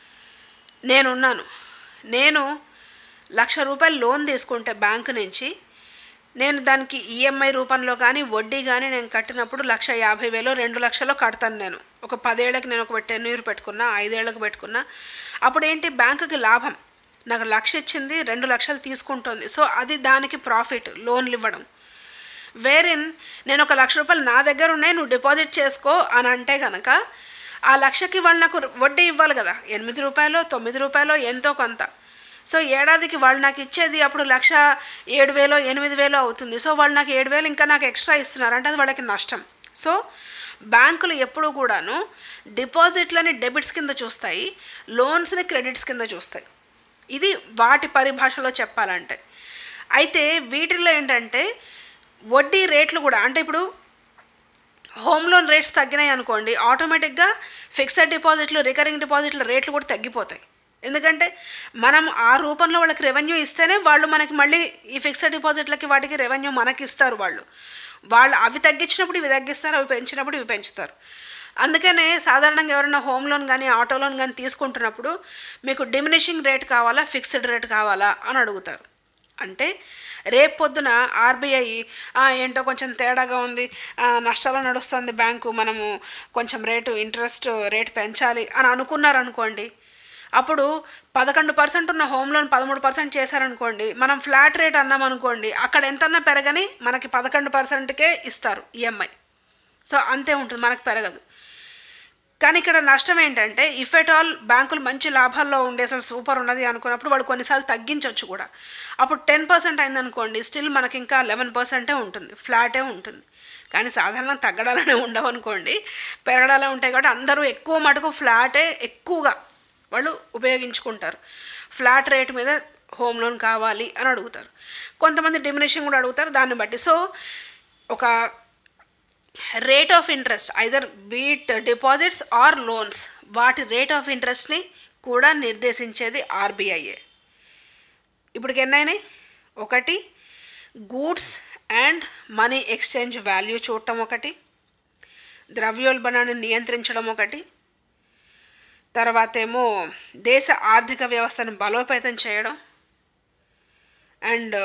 నేనున్నాను, నేను లక్ష రూపాయలు లోన్ తీసుకుంటే బ్యాంకు నుంచి నేను దానికి ఈఎంఐ రూపంలో కానీ వడ్డీ కానీ నేను కట్టినప్పుడు లక్ష యాభై వేలు రెండు లక్షలు కడతాను. నేను ఒక పదేళ్ళకి నేను ఒక టెన్యూర్ పెట్టుకున్నా, ఐదేళ్లకు పెట్టుకున్నా, అప్పుడు ఏంటి బ్యాంకుకి లాభం. నాకు లక్ష ఇచ్చింది రెండు లక్షలు తీసుకుంటుంది. సో అది దానికి ప్రాఫిట్ లోన్లు ఇవ్వడం. వేరిన్ నేను ఒక లక్ష రూపాయలు నా దగ్గర ఉన్నాయి నువ్వు డిపాజిట్ చేసుకో అని అంటే కనుక ఆ లక్షకి వాళ్ళు నాకు వడ్డీ ఇవ్వాలి కదా, ఎనిమిది రూపాయలు తొమ్మిది రూపాయలు ఎంతో కొంత. సో ఏడాదికి వాళ్ళు నాకు ఇచ్చేది అప్పుడు లక్ష ఏడు వేలో ఎనిమిది వేలో అవుతుంది. సో వాళ్ళు నాకు ఏడు వేలు ఇంకా నాకు ఎక్స్ట్రా ఇస్తున్నారు అంటే అది వాళ్ళకి నష్టం. సో బ్యాంకులు ఎప్పుడూ కూడాను డిపాజిట్లని డెబిట్స్ కింద చూస్తాయి, లోన్స్ని క్రెడిట్స్ కింద చూస్తాయి. ఇది వాటి పరిభాషలో చెప్పాలంటే. అయితే వీటిల్లో ఏంటంటే వడ్డీ రేట్లు కూడా అంటే ఇప్పుడు హోమ్ లోన్ రేట్స్ తగ్గినాయి అనుకోండి, ఆటోమేటిక్గా ఫిక్స్డ్ డిపాజిట్లు రికరింగ్ డిపాజిట్ల రేట్లు కూడా తగ్గిపోతాయి. ఎందుకంటే మనం ఆ రూపంలో వాళ్ళకి రెవెన్యూ ఇస్తేనే వాళ్ళు మనకి మళ్ళీ ఈ ఫిక్స్డ్ డిపాజిట్లకి వాటికి రెవెన్యూ మనకి ఇస్తారు. వాళ్ళు వాళ్ళు అవి తగ్గించినప్పుడు ఇవి తగ్గిస్తారు, అవి పెంచినప్పుడు ఇవి పెంచుతారు. అందుకనే సాధారణంగా ఎవరైనా హోమ్ లోన్ కానీ ఆటో లోన్ కానీ తీసుకుంటున్నప్పుడు మీకు డిమినిషింగ్ రేట్ కావాలా ఫిక్స్డ్ రేట్ కావాలా అని అడుగుతారు. అంటే రేపు పొద్దున ఆర్బీఐ ఏంటో కొంచెం తేడాగా ఉంది, నష్టాలు నడుస్తుంది బ్యాంకు, మనము కొంచెం రేటు ఇంట్రెస్ట్ రేట్ పెంచాలి అని అనుకున్నారనుకోండి, అప్పుడు పదకొండు పర్సెంట్ ఉన్న హోమ్ లోన్ పదమూడు పర్సెంట్ చేశారనుకోండి, మనం ఫ్లాట్ రేట్ అన్నాం అనుకోండి, అక్కడ ఎంతన్నా పెరగని మనకి పదకొండు పర్సెంట్కే ఇస్తారు ఈఎంఐ. సో అంతే ఉంటుంది, మనకు పెరగదు. కానీ ఇక్కడ నష్టం ఏంటంటే ఇఫ్ ఎట్ ఆల్ బ్యాంకులు మంచి లాభాల్లో ఉండే అసలు సూపర్ ఉన్నది అనుకున్నప్పుడు వాళ్ళు కొన్నిసార్లు తగ్గించవచ్చు కూడా. అప్పుడు టెన్ పర్సెంట్ అయిందనుకోండి, స్టిల్ మనకి ఇంకా లెవెన్ పర్సెంటే ఉంటుంది, ఫ్లాటే ఉంటుంది. కానీ సాధారణంగా తగ్గడాలనే ఉండవు అనుకోండి, పెరగడాలే ఉంటాయి. కాబట్టి అందరూ ఎక్కువ మటుకు ఫ్లాటే ఎక్కువగా వాళ్ళు ఉపయోగించుకుంటారు. ఫ్లాట్ రేట్ మీద హోమ్ లోన్ కావాలి అని అడుగుతారు. కొంతమంది డిమినిషింగ్ కూడా అడుగుతారు దాన్ని బట్టి. సో ఒక rate of interest either be it deposits or loans, వాటి రేట్ ఆఫ్ ఇంట్రెస్ట్ని కూడా నిర్దేశించేది ఆర్బీఐఏ. ఇప్పటికి ఎన్నైనాయి? ఒకటి goods and money exchange value చూడటం ఒకటి, ద్రవ్యోల్బణాన్ని నియంత్రించడం ఒకటి, తర్వాత ఏమో దేశ ఆర్థిక వ్యవస్థను బలోపేతం చేయడం, అండ్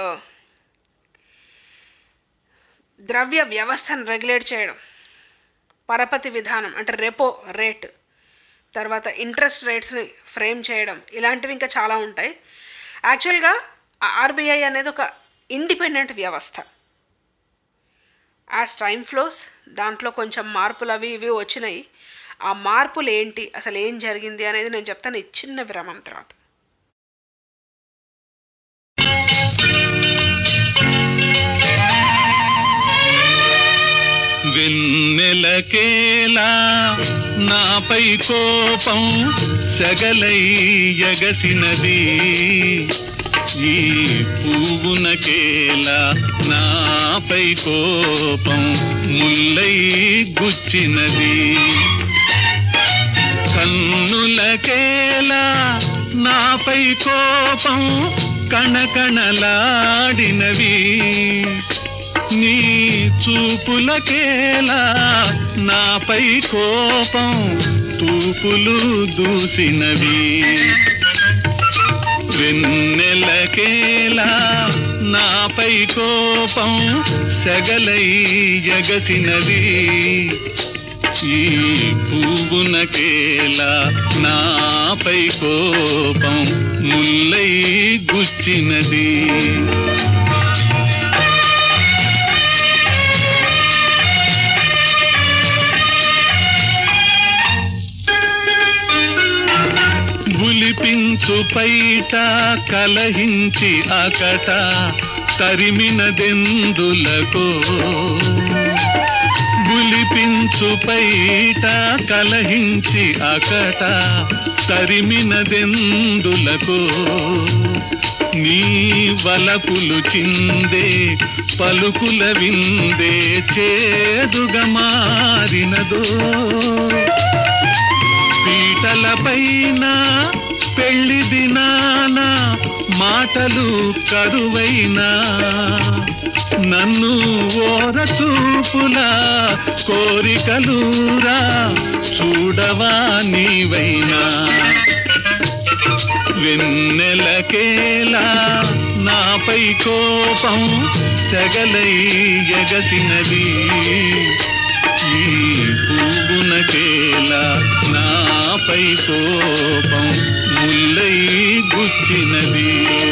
ద్రవ్య వ్యవస్థను రెగ్యులేట్ చేయడం, పరపతి విధానం అంటే రెపో రేట్, తర్వాత ఇంట్రెస్ట్ రేట్స్ని ఫ్రేమ్ చేయడం, ఇలాంటివి ఇంకా చాలా ఉంటాయి. యాక్చువల్గా ఆర్బీఐ అనేది ఒక ఇండిపెండెంట్ వ్యవస్థ. యాజ్ టైమ్ ఫ్లోస్ దాంట్లో కొంచెం మార్పులు అవి ఇవి వచ్చినాయి. ఆ మార్పులు ఏంటి, అసలు ఏం జరిగింది అనేది నేను చెప్తాను ఈ చిన్న విరామం తర్వాత. వెన్నెలకేలా నాపై కోపం సగలై ఎగసినది, ఈ పువ్వునకేలా నాపై కోపం ముల్లై గుచ్చినది, కన్నులకేలా నాపై కోపం కణకణలాడినవి, నీ చూపులకేలా నాపై కోపం తూపులు దూసినవి, వెన్నెలకేలా నాపై కోపం సెగలై ఎగసినది, ఈ పువ్వునకేలా నాపై కోపం ముల్లై గుచ్చినది. బులిపించు పైట కలహించి అకట తరిమినదెందులకో, బులిపించు పైట కలహించి అకట తరిమినదెందులకో, నీ వలపులు చిందే పలుకుల విందే చేదుగా మారినదో, పీటలపైన పెళ్లి దినాన మాటలు కరువైనా, నన్ను ఓర చూపులా కోరికలురా చూడవా నీవైనా, వెన్నెలకేలా నాపై కోపం సెగలై ఎగసినది, ఈ పువ్వునకేలా నాపై కోపం ముల్లై గుచ్చినది.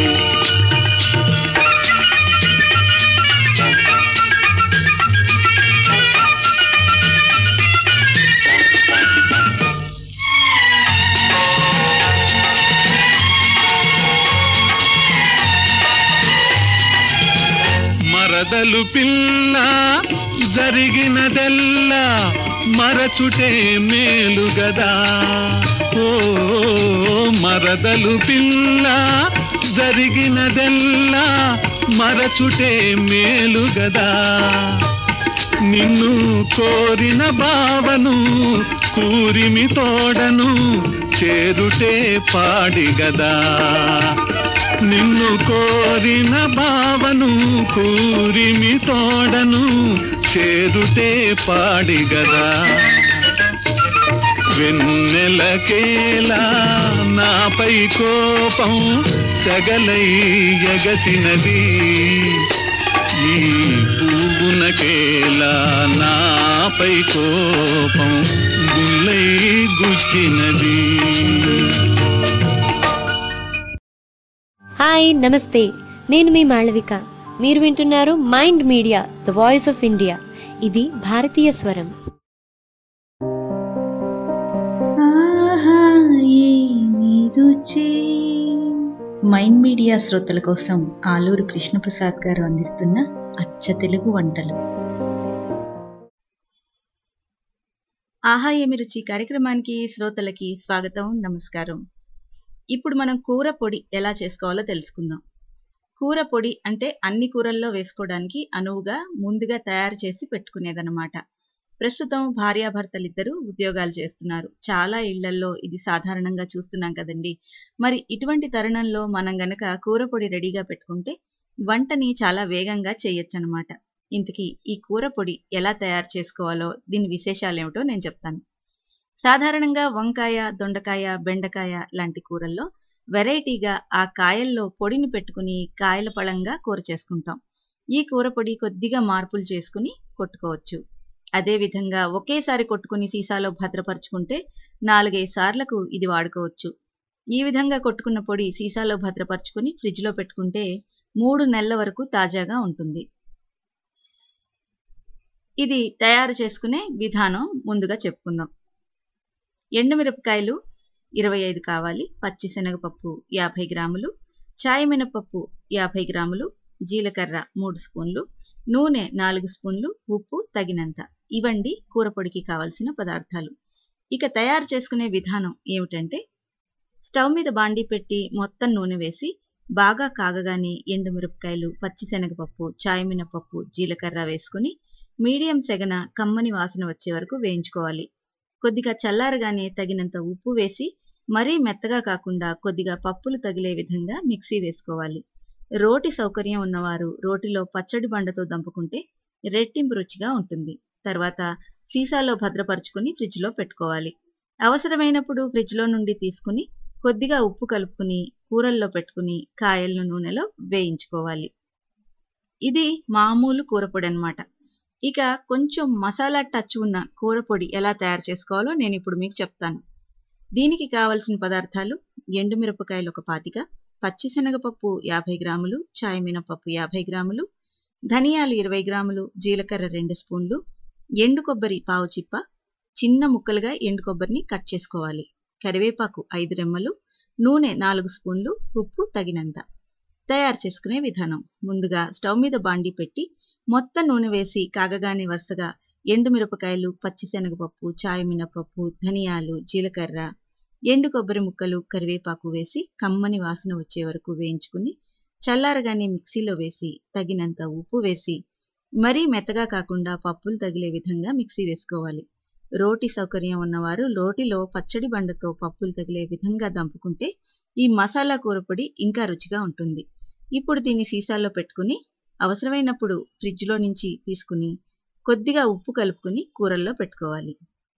మరదలు పిల్ల జరిగినదెల్లా మరచుటే మేలు గదా, ఓ మరదలు పిల్ల జరిగినదెల్లా మరచుటే మేలు గదా, నిన్ను కోరిన బావను కూరిమి తోడను చేరుటే పాడి గదా, నిన్ను కోరిన బావను కూరిమి తోడను చేరుటే పాడి గదా, వెన్నెలకేలా నాపై కోపం సెగలై ఎగసినది, ఈ పువ్వునకేలా నాపై కోపం గుల్లై గుచ్చినది. హాయ్ నమస్తే, నేను మీ మాళవిక. మీరు వింటున్నారు Mind Media the voice of India. ఇది భారతీయ స్వరం. మైండ్ మీడియా శ్రోతల కోసం ఆలూరు కృష్ణప్రసాద్ గారు అందిస్తున్న అచ్చ తెలుగు వంటలు. ఆహా ఏమి రుచి కార్యక్రమానికి శ్రోతలకి స్వాగతం, నమస్కారం. ఇప్పుడు మనం కూర పొడి ఎలా చేసుకోవాలో తెలుసుకుందాం. కూర పొడి అంటే అన్ని కూరల్లో వేసుకోవడానికి అనువుగా ముందుగా తయారు చేసి పెట్టుకునేదన్నమాట. ప్రస్తుతం భార్యాభర్తలిద్దరూ ఉద్యోగాలు చేస్తున్నారు. చాలా ఇళ్లల్లో ఇది సాధారణంగా చూస్తున్నాం కదండి. మరి ఇటువంటి తరుణంలో మనం గనక కూర పొడి రెడీగా పెట్టుకుంటే వంటని చాలా వేగంగా చేయొచ్చనమాట. ఇంతకీ ఈ కూర పొడి ఎలా తయారు చేసుకోవాలో, దీని విశేషాలేమిటో నేను చెప్తాను. సాధారణంగా వంకాయ, దొండకాయ, బెండకాయ లాంటి కూరల్లో వెరైటీగా ఆ కాయల్లో పొడిని పెట్టుకుని కాయల పళంగా కూర చేసుకుంటాం. ఈ కూర పొడి కొద్దిగా మార్పులు చేసుకుని కొట్టుకోవచ్చు. అదేవిధంగా ఒకేసారి కొట్టుకుని సీసాలో భద్రపరుచుకుంటే నాలుగైదు సార్లకు ఇది వాడుకోవచ్చు. ఈ విధంగా కొట్టుకున్న పొడి సీసాలో భద్రపరుచుకుని ఫ్రిడ్జ్లో పెట్టుకుంటే మూడు నెలల వరకు తాజాగా ఉంటుంది. ఇది తయారు చేసుకునే విధానం ముందుగా చెప్పుకుందాం. ఎండుమిరపకాయలు ఇరవై ఐదు కావాలి, పచ్చిశనగపప్పు యాభై గ్రాములు, చాయ్ మినపప్పు యాభై గ్రాములు, జీలకర్ర మూడు స్పూన్లు, నూనె నాలుగు స్పూన్లు, ఉప్పు తగినంత. ఇవండి కూర పొడికి కావలసిన పదార్థాలు. ఇక తయారు చేసుకునే విధానం ఏమిటంటే, స్టవ్ మీద బాండీ పెట్టి మొత్తం నూనె వేసి బాగా కాగగానే ఎండుమిరపకాయలు, పచ్చిశనగపప్పు, చాయ్ మినపప్పు, జీలకర్ర వేసుకుని మీడియం సెగన కమ్మని వాసన వచ్చే వరకు వేయించుకోవాలి. కొద్దిగా చల్లారగానే తగినంత ఉప్పు వేసి మరీ మెత్తగా కాకుండా కొద్దిగా పప్పులు తగిలే విధంగా మిక్సీ వేసుకోవాలి. రోటి సౌకర్యం ఉన్నవారు రోటిలో పచ్చడి బండతో దంపుకుంటే రెట్టింపు రుచిగా ఉంటుంది. తర్వాత సీసాలో భద్రపరుచుకుని ఫ్రిడ్జ్లో పెట్టుకోవాలి. అవసరమైనప్పుడు ఫ్రిడ్జ్లో నుండి తీసుకుని కొద్దిగా ఉప్పు కలుపుకుని కూరల్లో పెట్టుకుని కాయలను నూనెలో వేయించుకోవాలి. ఇది మామూలు కూరపొడి అన్నమాట. ఇక కొంచెం మసాలా టచ్ ఉన్న కూర పొడి ఎలా తయారు చేసుకోవాలో నేను ఇప్పుడు మీకు చెప్తాను. దీనికి కావలసిన పదార్థాలు: ఎండుమిరపకాయలు ఒక పాతిక, పచ్చిశనగపప్పు యాభై గ్రాములు, చాయ్ మినపప్పు యాభై గ్రాములు, ధనియాలు ఇరవై గ్రాములు, జీలకర్ర రెండు స్పూన్లు, ఎండు కొబ్బరి పావు చిప్ప, చిన్న ముక్కలుగా ఎండు కొబ్బరిని కట్ చేసుకోవాలి, కరివేపాకు ఐదు రెమ్మలు, నూనె నాలుగు స్పూన్లు, ఉప్పు తగినంత. తయారు చేసుకునే విధానం: ముందుగా స్టవ్ మీద బాండీ పెట్టి మొత్తం నూనె వేసి కాగగానే వరుసగా ఎండుమిరపకాయలు, పచ్చిశనగపప్పు, చాయ్ మినపప్పు, ధనియాలు, జీలకర్ర, ఎండు కొబ్బరి ముక్కలు, కరివేపాకు వేసి కమ్మని వాసన వచ్చే వరకు వేయించుకుని చల్లారగానే మిక్సీలో వేసి తగినంత ఉప్పు వేసి మరీ మెత్తగా కాకుండా పప్పులు తగిలే విధంగా మిక్సీ వేసుకోవాలి. రోటి సౌకర్యం ఉన్నవారు రోటిలో పచ్చడి బండతో పప్పులు తగిలే విధంగా దంపుకుంటే ఈ మసాలా కూరపొడి ఇంకా రుచిగా ఉంటుంది. ఇప్పుడు దీన్ని సీసాల్లో పెట్టుకుని అవసరమైనప్పుడు ఫ్రిడ్జ్లో నుంచి తీసుకుని కొద్దిగా ఉప్పు కలుపుకుని కూరల్లో పెట్టుకోవాలి.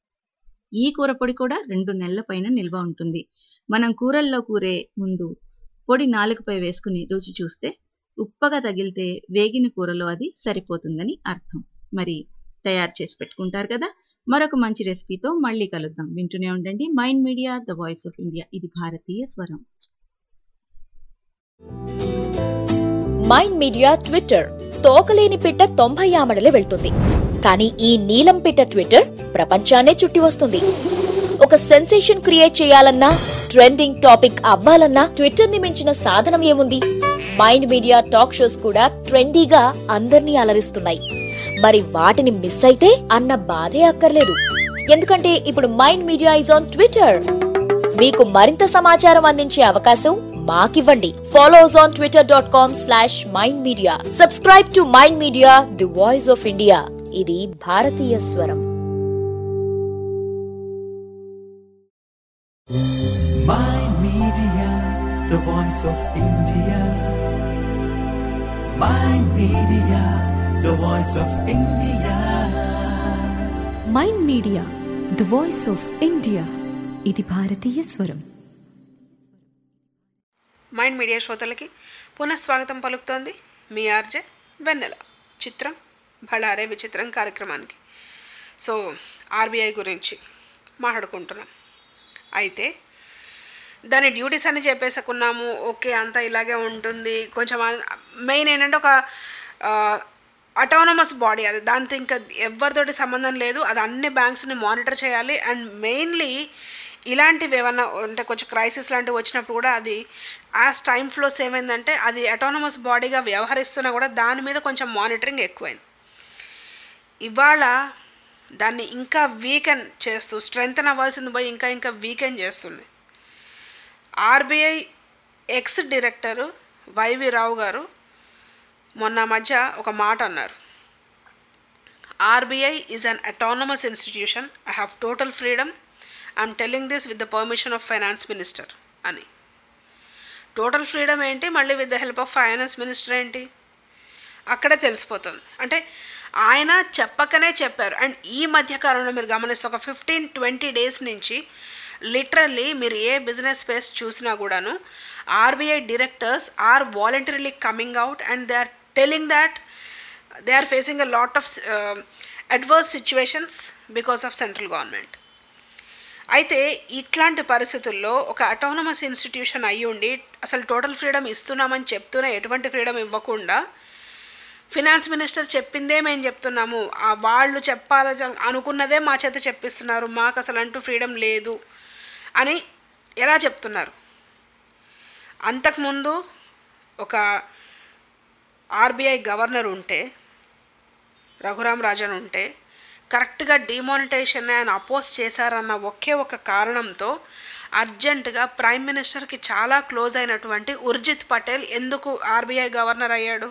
ఈ కూరపొడి కూడా రెండు నెలల పైన నిల్వ ఉంటుంది. మనం కూరల్లో కూరే ముందు పొడి నాలుకపై వేసుకుని రుచి చూస్తే ఉప్పగా తగిలితే వేగిన కూరలో అది సరిపోతుందని అర్థం. మరి తయారు చేసి పెట్టుకుంటారు కదా. మరొక మంచి రెసిపీతో మళ్ళీ కలుద్దాం. వింటూనే ఉండండి Mind Media, the voice of India. ఇది భారతీయ స్వరం. Mind media Twitter. తోకలేని పిట్ట తొంభై ఆమడలే వెళ్తుంది, కానీ ఈ నీలం పిట్ట ట్విట్టర్ ప్రపంచాన్నే చుట్టి వస్తుంది. ఒక సెన్సేషన్ క్రియేట్ చేయాలన్నా, ట్రెండింగ్ టాపిక్ అవ్వాలన్నా ట్విట్టర్ ని మించిన సాధనం ఏముంది? మైండ్ మీడియా టాక్ షోస్ కూడా ట్రెండీగా అందర్నీ అలరిస్తున్నాయి. మరి వాటిని మిస్ అయితే అన్న బాధే అక్కర్లేదు. ఎందుకంటే ఇప్పుడు Mind Media is on Twitter. మీకు మరింత సమాచారం అందించే అవకాశం మాకివ్వండి. Follow us on Twitter dot com slash Mind Media. Subscribe to Mind Media, the voice of India. ఇది భారతీయ స్వరం. Mind Media, the voice of India. Mind Media, the voice of India. Mind Media, the voice of India. ఇది భారతీయ స్వరం. మైండ్ మీడియా శ్రోతలకి పునఃస్వాగతం పలుకుతోంది మీ ఆర్జే వెన్నెల. చిత్రం భళారే విచిత్రం కార్యక్రమానికి. సో ఆర్బీఐ గురించి మాట్లాడుకుంటున్నాం. అయితే దాని డ్యూటీస్ అని చెప్పేసుకున్నాము. ఓకే, అంతా ఇలాగే ఉంటుంది. కొంచెం మెయిన్ ఏంటంటే ఒక అటానమస్ బాడీ అది. దాంతో ఇంకా ఎవరితోటి సంబంధం లేదు. అది అన్ని బ్యాంక్స్ని మానిటర్ చేయాలి. అండ్ మెయిన్లీ ఇలాంటివి ఏమన్నా అంటే కొంచెం క్రైసిస్ లాంటివి వచ్చినప్పుడు కూడా అది యాజ్ టైమ్ ఫ్లోస్ ఏమైందంటే అది అటానమస్ బాడీగా వ్యవహరిస్తున్నా కూడా దాని మీద కొంచెం మానిటరింగ్ ఎక్కువైంది. ఇవాళ దాన్ని ఇంకా వీకెన్ చేస్తూ స్ట్రెంగ్తన్ అవ్వాల్సింది పోయి ఇంకా ఇంకా వీకెన్ చేస్తుంది. RBI ex director YV Rao garu మొన్న మధ్య ఒక మాట అన్నారు. RBI is an autonomous institution, I have total freedom, I'm telling this with the permission of finance minister అని. టోటల్ ఫ్రీడమ్ ఏంటి, మళ్ళీ with the help of finance minister ఏంటి, అక్కడే తెలిసిపోతుంది. అంటే ఆయన చెప్పకనే చెప్పారు. అండ్ ఈ మధ్యకాలంలో మీరు గమనిస్తే ఒక ఫిఫ్టీన్ ట్వంటీ డేస్ నుంచి లిటరల్లీ మీరు ఏ బిజినెస్ స్పేస్ చూసినా కూడాను RBI directors are voluntarily coming out and they are telling that they are facing a lot of adverse situations because of central government. అయితే ఇట్లాంటి పరిస్థితుల్లో ఒక అటానమస్ ఇన్స్టిట్యూషన్ అయ్యి ఉండి అసలు టోటల్ ఫ్రీడమ్ ఇస్తున్నామని చెప్తూనే ఎటువంటి ఫ్రీడమ్ ఇవ్వకుండా ఫినాన్స్ మినిస్టర్ చెప్పిందే మేము చెప్తున్నాము, వాళ్ళు చెప్పాల అనుకున్నదే మా చేత చెప్పిస్తున్నారు, మాకు అసలు అంటూ ఫ్రీడమ్ లేదు అని ఎలా చెప్తున్నారు? అంతకుముందు ఒక ఆర్బీఐ గవర్నర్ ఉంటే, రఘురామ్ రాజన్ ఉంటే, కరెక్ట్గా డిమానిటైజేషన్ ఆయన అపోజ్ చేశారన్న ఒకే ఒక కారణంతో అర్జెంటుగా ప్రైమ్ మినిస్టర్కి చాలా క్లోజ్ అయినటువంటి ఉర్జిత్ పటేల్ ఎందుకు ఆర్బీఐ గవర్నర్ అయ్యాడు?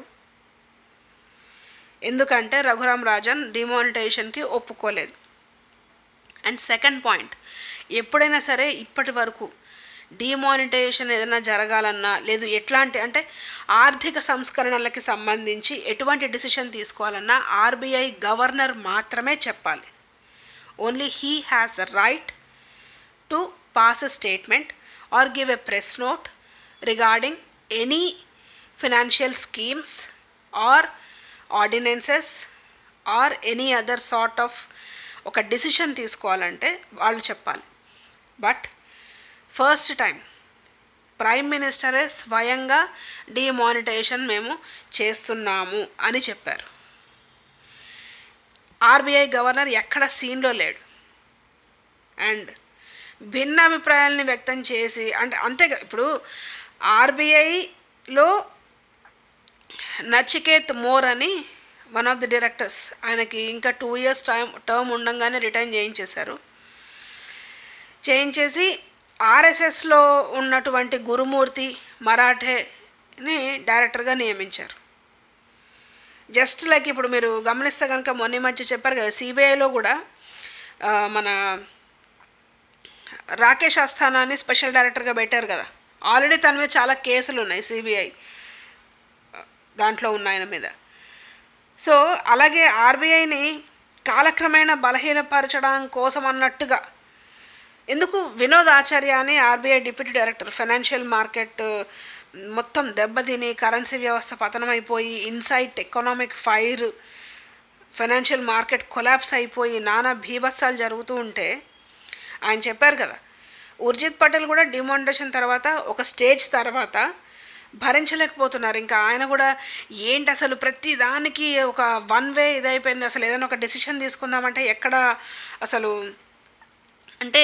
ఎందుకంటే రఘురామ్ రాజన్ డిమానిటైజేషన్కి ఒప్పుకోలేదు. అండ్ సెకండ్ పాయింట్, ఎప్పుడైనా సరే ఇప్పటి వరకు డిమానిటైజేషన్ ఏదైనా జరగాలన్నా లేదు ఎట్లాంటి అంటే ఆర్థిక సంస్కరణలకి సంబంధించి ఎటువంటి డిసిషన్ తీసుకోవాలన్నా ఆర్బీఐ గవర్నర్ మాత్రమే చెప్పాలి. Only he has the right to pass a statement or give a press note regarding any financial schemes or ordinances or any other sort of ఒక డిసిషన్ తీసుకోవాలంటే వాళ్ళు చెప్పాలి. బట్ ఫస్ట్ టైం ప్రైమ్ మినిస్టరే స్వయంగా డిమానిటైజేషన్ మేము చేస్తున్నాము అని చెప్పారు. ఆర్బీఐ గవర్నర్ ఎక్కడ సీన్లో లేడు. అండ్ భిన్న అభిప్రాయాలని వ్యక్తం చేసి అంటే అంతేగా ఇప్పుడు ఆర్బీఐలో నచికేత్ మోర్ అని వన్ ఆఫ్ ది డైరెక్టర్స్, ఆయనకి ఇంకా టూ ఇయర్స్ టైం టర్మ్ ఉండగానే రిటైన్ చేయించేశారు. చేయించేసి ఆర్ఎస్ఎస్లో ఉన్నటువంటి గురుమూర్తి మరాఠేని డైరెక్టర్గా నియమించారు. జస్ట్ లైక్ ఇప్పుడు మీరు గమనిస్తే కనుక మొన్న మధ్య చెప్పారు కదా, సిబిఐలో కూడా మన రాకేష్ అస్థానాని స్పెషల్ డైరెక్టర్గా పెట్టారు కదా, ఆల్రెడీ తన మీద చాలా కేసులు ఉన్నాయి సిబిఐ దాంట్లో ఉన్న ఆయన మీద. సో అలాగే ఆర్బీఐని కాలక్రమేణా బలహీనపరచడం కోసం అన్నట్టుగా ఎందుకు వినోద్ ఆచార్య అని RBI deputy director, financial market మొత్తం దెబ్బతిని కరెన్సీ వ్యవస్థ పతనమైపోయి insight economic fire financial market collapse అయిపోయి నానా భీభత్సాలు జరుగుతూ ఉంటే ఆయన చెప్పారు కదా, ఉర్జిత్ పటేల్ కూడా డిమానిటైజేషన్ తర్వాత ఒక స్టేజ్ తర్వాత భరించలేకపోతున్నారు. ఇంకా ఆయన కూడా ఏంటి అసలు ప్రతి దానికి ఒక వన్ వే ఇదైపోయింది, అసలు ఏదైనా ఒక డెసిషన్ తీసుకుందామంటే ఎక్కడ అసలు అంటే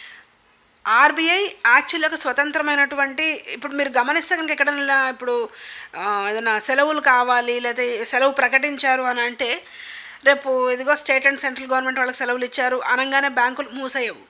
ఆర్బీఐ యాక్చువల్లీ ఒక స్వతంత్రమైనటువంటి ఇప్పుడు మీరు గమనిస్తే కనుక ఎక్కడైనా ఇప్పుడు ఏదైనా సెలవులు కావాలి లేదా సెలవు ప్రకటించారు అని అంటే రేపు ఇదిగో స్టేట్ అండ్ సెంట్రల్ గవర్నమెంట్ వాళ్ళకి సెలవులు ఇచ్చారు అనగానే బ్యాంకులు మూసేయవు.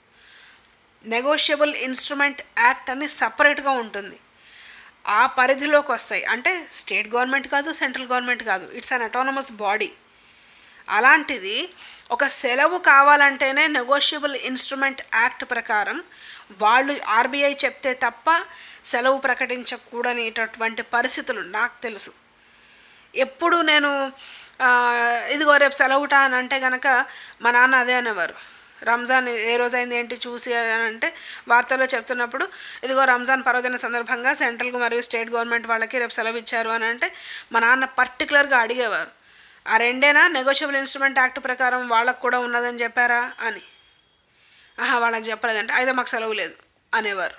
నెగోషియబుల్ ఇన్స్ట్రుమెంట్ యాక్ట్ అని సపరేట్గా ఉంటుంది, ఆ పరిధిలోకి వస్తాయి. అంటే స్టేట్ గవర్నమెంట్ కాదు, సెంట్రల్ గవర్నమెంట్ కాదు, ఇట్స్ అన్ అటానమస్ బాడీ. అలాంటిది ఒక సెలవు కావాలంటేనే నెగోషియబుల్ ఇన్స్ట్రుమెంట్ యాక్ట్ ప్రకారం వాళ్ళు ఆర్బీఐ చెప్తే తప్ప సెలవు ప్రకటించకూడనేటటువంటి పరిస్థితులు నాకు తెలుసు. ఎప్పుడు నేను ఇదిగో రేపు సెలవుట అని అంటే కనుక మా నాన్న అదే అనేవారు, రంజాన్ ఏ రోజైంది ఏంటి చూసి అని అంటే వార్తల్లో చెప్తున్నప్పుడు ఇదిగో రంజాన్ పర్వదిన సందర్భంగా సెంట్రల్ మరియు స్టేట్ గవర్నమెంట్ వాళ్ళకి రేపు సెలవు ఇచ్చారు అని అంటే మా నాన్న పర్టికులర్గా అడిగేవారు, ఆ రెండేనా నెగోషియబుల్ ఇన్స్ట్రుమెంట్ యాక్ట్ ప్రకారం వాళ్ళకు కూడా ఉన్నదని చెప్పారా అని. ఆహా వాళ్ళకి చెప్పలేదంటే అయితే మాకు సెలవు లేదు అనేవారు.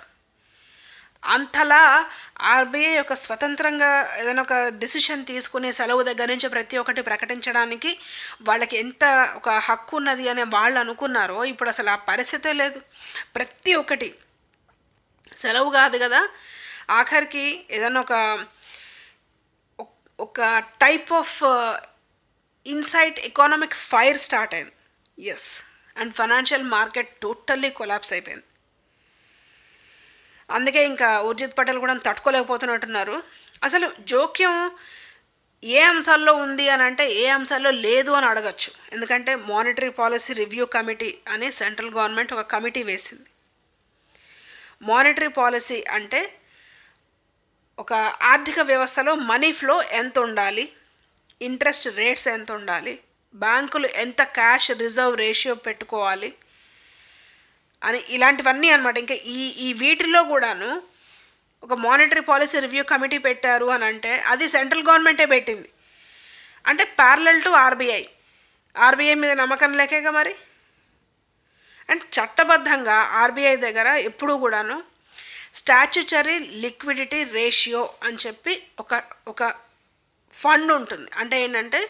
అంతలా ఆర్బీఐ ఒక స్వతంత్రంగా ఏదైనా ఒక డిసిషన్ తీసుకునే సెలవు దగ్గర నుంచి ప్రతి ఒక్కటి ప్రకటించడానికి వాళ్ళకి ఎంత ఒక హక్కు ఉన్నది అని వాళ్ళు అనుకున్నారో ఇప్పుడు అసలు ఆ పరిస్థితే లేదు. ప్రతి ఒక్కటి సెలవు కాదు కదా, ఆఖరికి ఏదైనా ఒక ఒక type of insight economic fire start అయింది. Yes, and financial market totally collapse అయిపోయింది. అందుకే ఇంకా ఉర్జిత్ పటేల్ కూడా తట్టుకోలేకపోతున్నట్టున్నారు. అసలు జోక్యం ఏ అంశాల్లో ఉంది అని అంటే ఏ అంశాల్లో లేదు అని అడగచ్చు. ఎందుకంటే మానిటరీ పాలసీ రివ్యూ కమిటీ అని సెంట్రల్ గవర్నమెంట్ ఒక కమిటీ వేసింది. మానిటరీ పాలసీ అంటే ఒక ఆర్థిక వ్యవస్థలో మనీ ఫ్లో ఎంత ఉండాలి, ఇంట్రెస్ట్ రేట్స్ ఎంత ఉండాలి, బ్యాంకులు ఎంత క్యాష్ రిజర్వ్ రేషియో పెట్టుకోవాలి అని ఇలాంటివన్నీ అనమాట. ఇంకా ఈ ఈ వీటిల్లో కూడాను ఒక మానిటరీ పాలసీ రివ్యూ కమిటీ పెట్టారు అని అంటే అది సెంట్రల్ గవర్నమెంటే పెట్టింది. అంటే ప్యారలల్ టు ఆర్బీఐ. ఆర్బీఐ మీద నమ్మకం లేకేగా మరి. అండ్ చట్టబద్ధంగా ఆర్బీఐ దగ్గర ఎప్పుడూ కూడాను స్టాచ్యుటరీ లిక్విడిటీ రేషియో అని చెప్పి ఒక ఒక ఫండ్ ఉంటుంది. అంటే ఏంటంటే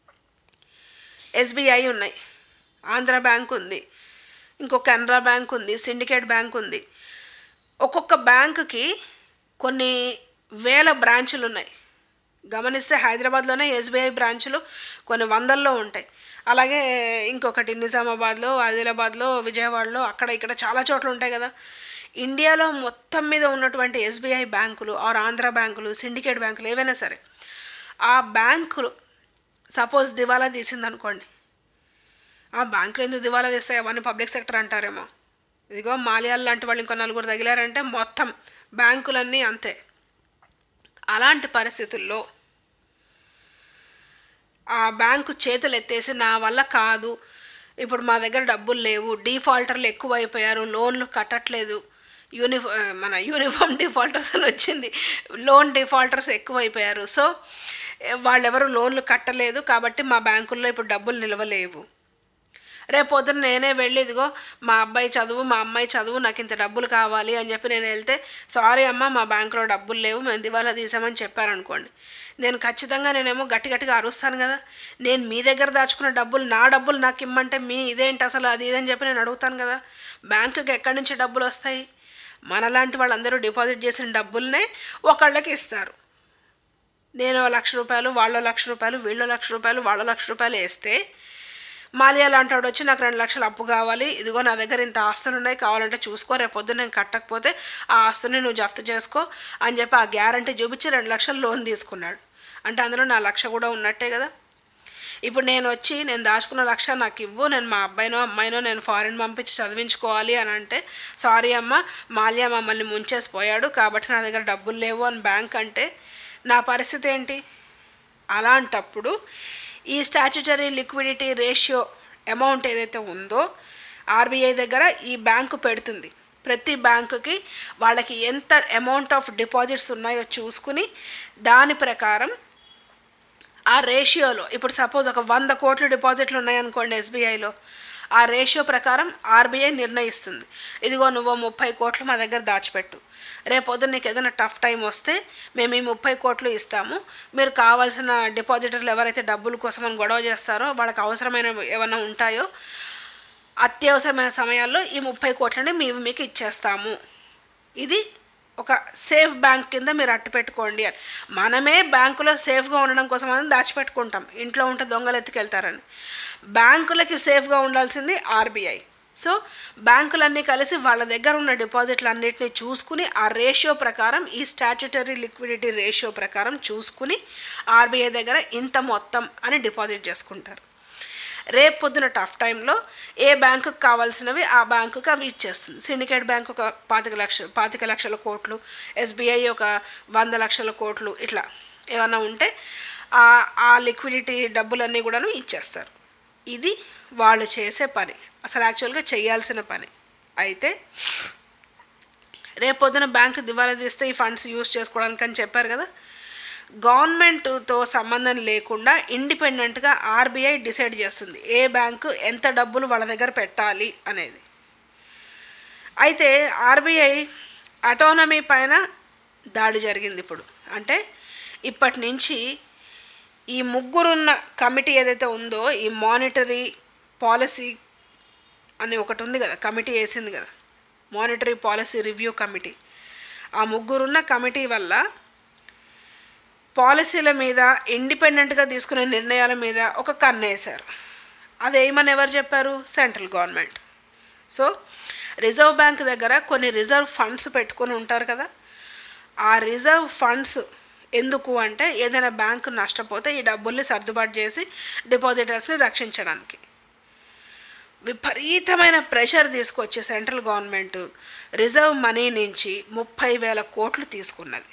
ఎస్బీఐ ఉన్నాయి, ఆంధ్ర బ్యాంక్ ఉంది, ఇంకో కెనరా బ్యాంక్ ఉంది, సిండికేట్ బ్యాంక్ ఉంది. ఒక్కొక్క బ్యాంకుకి కొన్ని వేల బ్రాంచులు ఉన్నాయి. గమనిస్తే హైదరాబాద్లోనే ఎస్బీఐ బ్రాంచులు కొన్ని వందల్లో ఉంటాయి. అలాగే ఇంకొకటి నిజామాబాద్లో, ఆదిలాబాద్లో, విజయవాడలో అక్కడ ఇక్కడ చాలా చోట్ల ఉంటాయి కదా. ఇండియాలో మొత్తం మీద ఉన్నటువంటి ఎస్బీఐ బ్యాంకులు ఆర్ ఆంధ్ర బ్యాంకులు, సిండికేట్ బ్యాంకులు ఏవైనా సరే, ఆ బ్యాంకులు సపోజ్ దివాలా తీసిందనుకోండి, ఆ బ్యాంకులు ఎందుకు దివాలా తీస్తాయి, అవన్నీ పబ్లిక్ సెక్టర్ అంటారేమో. ఇదిగో మాల్యాలు లాంటి వాళ్ళు ఇంకో నలుగురు తగిలారంటే మొత్తం బ్యాంకులన్నీ అంతే. అలాంటి పరిస్థితుల్లో ఆ బ్యాంకు చేతులు ఎత్తేసి నా వల్ల కాదు, ఇప్పుడు మా దగ్గర డబ్బులు లేవు, డిఫాల్టర్లు ఎక్కువ అయిపోయారు, లోన్లు కట్టట్లేదు, యూనిఫా మన యూనిఫామ్ డిఫాల్టర్స్ అని వచ్చింది, లోన్ డిఫాల్టర్స్ ఎక్కువ అయిపోయారు, సో వాళ్ళెవరు లోన్లు కట్టలేదు కాబట్టి మా బ్యాంకుల్లో ఇప్పుడు డబ్బులు నిలవలేవు. రేపు పొద్దున్న నేనే వెళ్ళి ఇదిగో మా అబ్బాయి చదువు మా అమ్మాయి చదువు నాకు ఇంత డబ్బులు కావాలి అని చెప్పి నేను వెళ్తే, సారీ అమ్మ మా బ్యాంకులో డబ్బులు లేవు మేము దివాలా తీసామని చెప్పారనుకోండి, నేను ఖచ్చితంగా నేనేమో గట్టి గట్టిగా అరుస్తాను కదా. నేను మీ దగ్గర దాచుకున్న డబ్బులు నా డబ్బులు నాకు ఇమ్మంటే మీ ఇదేంటి అసలు అది ఇదని చెప్పి నేను అడుగుతాను కదా. బ్యాంకుకి ఎక్కడి నుంచి డబ్బులు వస్తాయి? మనలాంటి వాళ్ళందరూ డిపాజిట్ చేసిన డబ్బులనే ఒకళ్ళకి ఇస్తారు. నేను లక్ష రూపాయలు, వాళ్ళ లక్ష రూపాయలు, వీళ్ళ లక్ష రూపాయలు, వాళ్ళ లక్ష రూపాయలు వేస్తే మాలియా లాంటి వాడు వచ్చి నాకు రెండు లక్షలు అప్పు కావాలి, ఇదిగో నా దగ్గర ఇంత ఆస్తులు ఉన్నాయి కావాలంటే చూసుకో, రేపు పొద్దున్న నేను కట్టకపోతే ఆ ఆస్తుని నువ్వు జప్తు చేసుకో అని చెప్పి ఆ గ్యారంటీ చూపించి రెండు లక్షలు లోన్ తీసుకున్నాడు. అంటే అందులో నా లక్ష కూడా ఉన్నట్టే కదా. ఇప్పుడు నేను వచ్చి నేను దాచుకున్న లక్ష నాకు ఇవ్వు, నేను మా అబ్బాయినో అమ్మాయినో నేను ఫారిన్ పంపించి చదివించుకోవాలి అని అంటే, సారీ అమ్మ మాల్యా మమ్మల్ని ముంచేసిపోయాడు కాబట్టి నా దగ్గర డబ్బులు లేవు అని బ్యాంక్ అంటే నా పరిస్థితి ఏంటి? అలాంటప్పుడు ఈ స్టాట్యుటరీ లిక్విడిటీ రేషియో అమౌంట్ ఏదైతే ఉందో ఆర్బీఐ దగ్గర ఈ బ్యాంకు పెడుతుంది. ప్రతి బ్యాంకుకి వాళ్ళకి ఎంత అమౌంట్ ఆఫ్ డిపాజిట్స్ ఉన్నాయో చూసుకుని దాని ప్రకారం ఆ రేషియోలో, ఇప్పుడు సపోజ్ ఒక వంద కోట్లు డిపాజిట్లు ఉన్నాయనుకోండి ఎస్బీఐలో, ఆ రేషియో ప్రకారం ఆర్బీఐ నిర్ణయిస్తుంది, ఇదిగో నువ్వు ముప్పై కోట్లు మా దగ్గర దాచిపెట్టు, రేపొద్దున నీకు ఏదైనా టఫ్ టైం వస్తే మేము ఈ ముప్పై కోట్లు ఇస్తాము, మీరు కావాల్సిన డిపాజిటర్లు ఎవరైతే డబ్బుల కోసం అని గొడవ చేస్తారో వాళ్ళకి అవసరమైన ఏమైనా ఉంటాయో అత్యవసరమైన సమయాల్లో ఈ ముప్పై కోట్లని మేము మీకు ఇచ్చేస్తాము, ఇది ఒక సేఫ్ బ్యాంక్ కింద మీరు అట్టు పెట్టుకోండి అని. మనమే బ్యాంకులో సేఫ్గా ఉండడం కోసం అని దాచిపెట్టుకుంటాం, ఇంట్లో ఉంటే దొంగలు ఎత్తుకెళ్తారని. బ్యాంకులకి సేఫ్గా ఉండాల్సింది ఆర్బీఐ. సో బ్యాంకులన్నీ కలిసి వాళ్ళ దగ్గర ఉన్న డిపాజిట్లు అన్నిటిని చూసుకుని ఆ రేషియో ప్రకారం, ఈ స్టాట్యుటరీ లిక్విడిటీ రేషియో ప్రకారం చూసుకుని ఆర్బీఐ దగ్గర ఇంత మొత్తం అని డిపాజిట్ చేసుకుంటారు. రేపు పొద్దున టఫ్ టైంలో ఏ బ్యాంకుకి కావాల్సినవి ఆ బ్యాంకుకి అవి ఇచ్చేస్తుంది. సిండికేట్ బ్యాంక్ ఒక పాతిక లక్ష పాతిక లక్షల కోట్లు, ఎస్బీఐ ఒక వంద లక్షల కోట్లు, ఇట్లా ఏమన్నా ఉంటే ఆ లిక్విడిటీ డబ్బులన్నీ కూడాను ఇచ్చేస్తారు. ఇది వాళ్ళు చేసే పని, అసలు యాక్చువల్గా చేయాల్సిన పని. అయితే రేపు పొద్దున బ్యాంకు దివాలా తీస్తే ఈ ఫండ్స్ యూజ్ చేసుకోవడానికి అని చెప్పారు కదా, గవర్నమెంట్తో సంబంధం లేకుండా ఇండిపెండెంట్గా ఆర్బీఐ డిసైడ్ చేస్తుంది ఏ బ్యాంకు ఎంత డబ్బులు వాళ్ళ దగ్గర పెట్టాలి అనేది. అయితే ఆర్బీఐ అటానమీ పైన దాడి జరిగింది ఇప్పుడు. అంటే ఇప్పటి నుంచి ఈ ముగ్గురున్న కమిటీ ఏదైతే ఉందో, ఈ మానిటరీ పాలసీ అని ఒకటి ఉంది కదా, కమిటీ వేసింది కదా, మానిటరీ పాలసీ రివ్యూ కమిటీ, ఆ ముగ్గురున్న కమిటీ వల్ల పాలసీల మీద, ఇండిపెండెంట్గా తీసుకునే నిర్ణయాల మీద ఒక కన్నేశారు. అదేమని ఎవరు చెప్పారు? Central government. So reserve bank దగ్గర కొన్ని రిజర్వ్ ఫండ్స్ పెట్టుకొని ఉంటారు కదా, ఆ రిజర్వ్ ఫండ్స్ ఎందుకు అంటే ఏదైనా బ్యాంకు నష్టపోతే ఈ డబ్బుల్ని సర్దుబాటు చేసి డిపాజిటర్స్ని రక్షించడానికి. విపరీతమైన ప్రెషర్ తీసుకొచ్చి సెంట్రల్ గవర్నమెంట్ రిజర్వ్ మనీ నుంచి ముప్పై వేల కోట్లు తీసుకున్నది.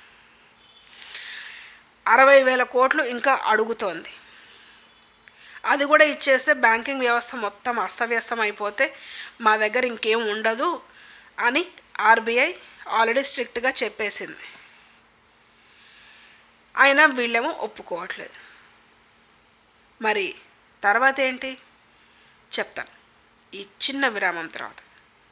అరవై వేల కోట్లు ఇంకా అడుగుతోంది. అది కూడా ఇచ్చేస్తే బ్యాంకింగ్ వ్యవస్థ మొత్తం అస్తవ్యస్తం అయిపోతే మా దగ్గర ఇంకేం ఉండదు అని ఆర్బీఐ ఆల్రెడీ స్ట్రిక్ట్గా చెప్పేసింది. అయినా వీళ్ళేమో ఒప్పుకోవట్లేదు. మరి తర్వాత ఏంటి చెప్తాను ఈ చిన్న విరామం తర్వాత.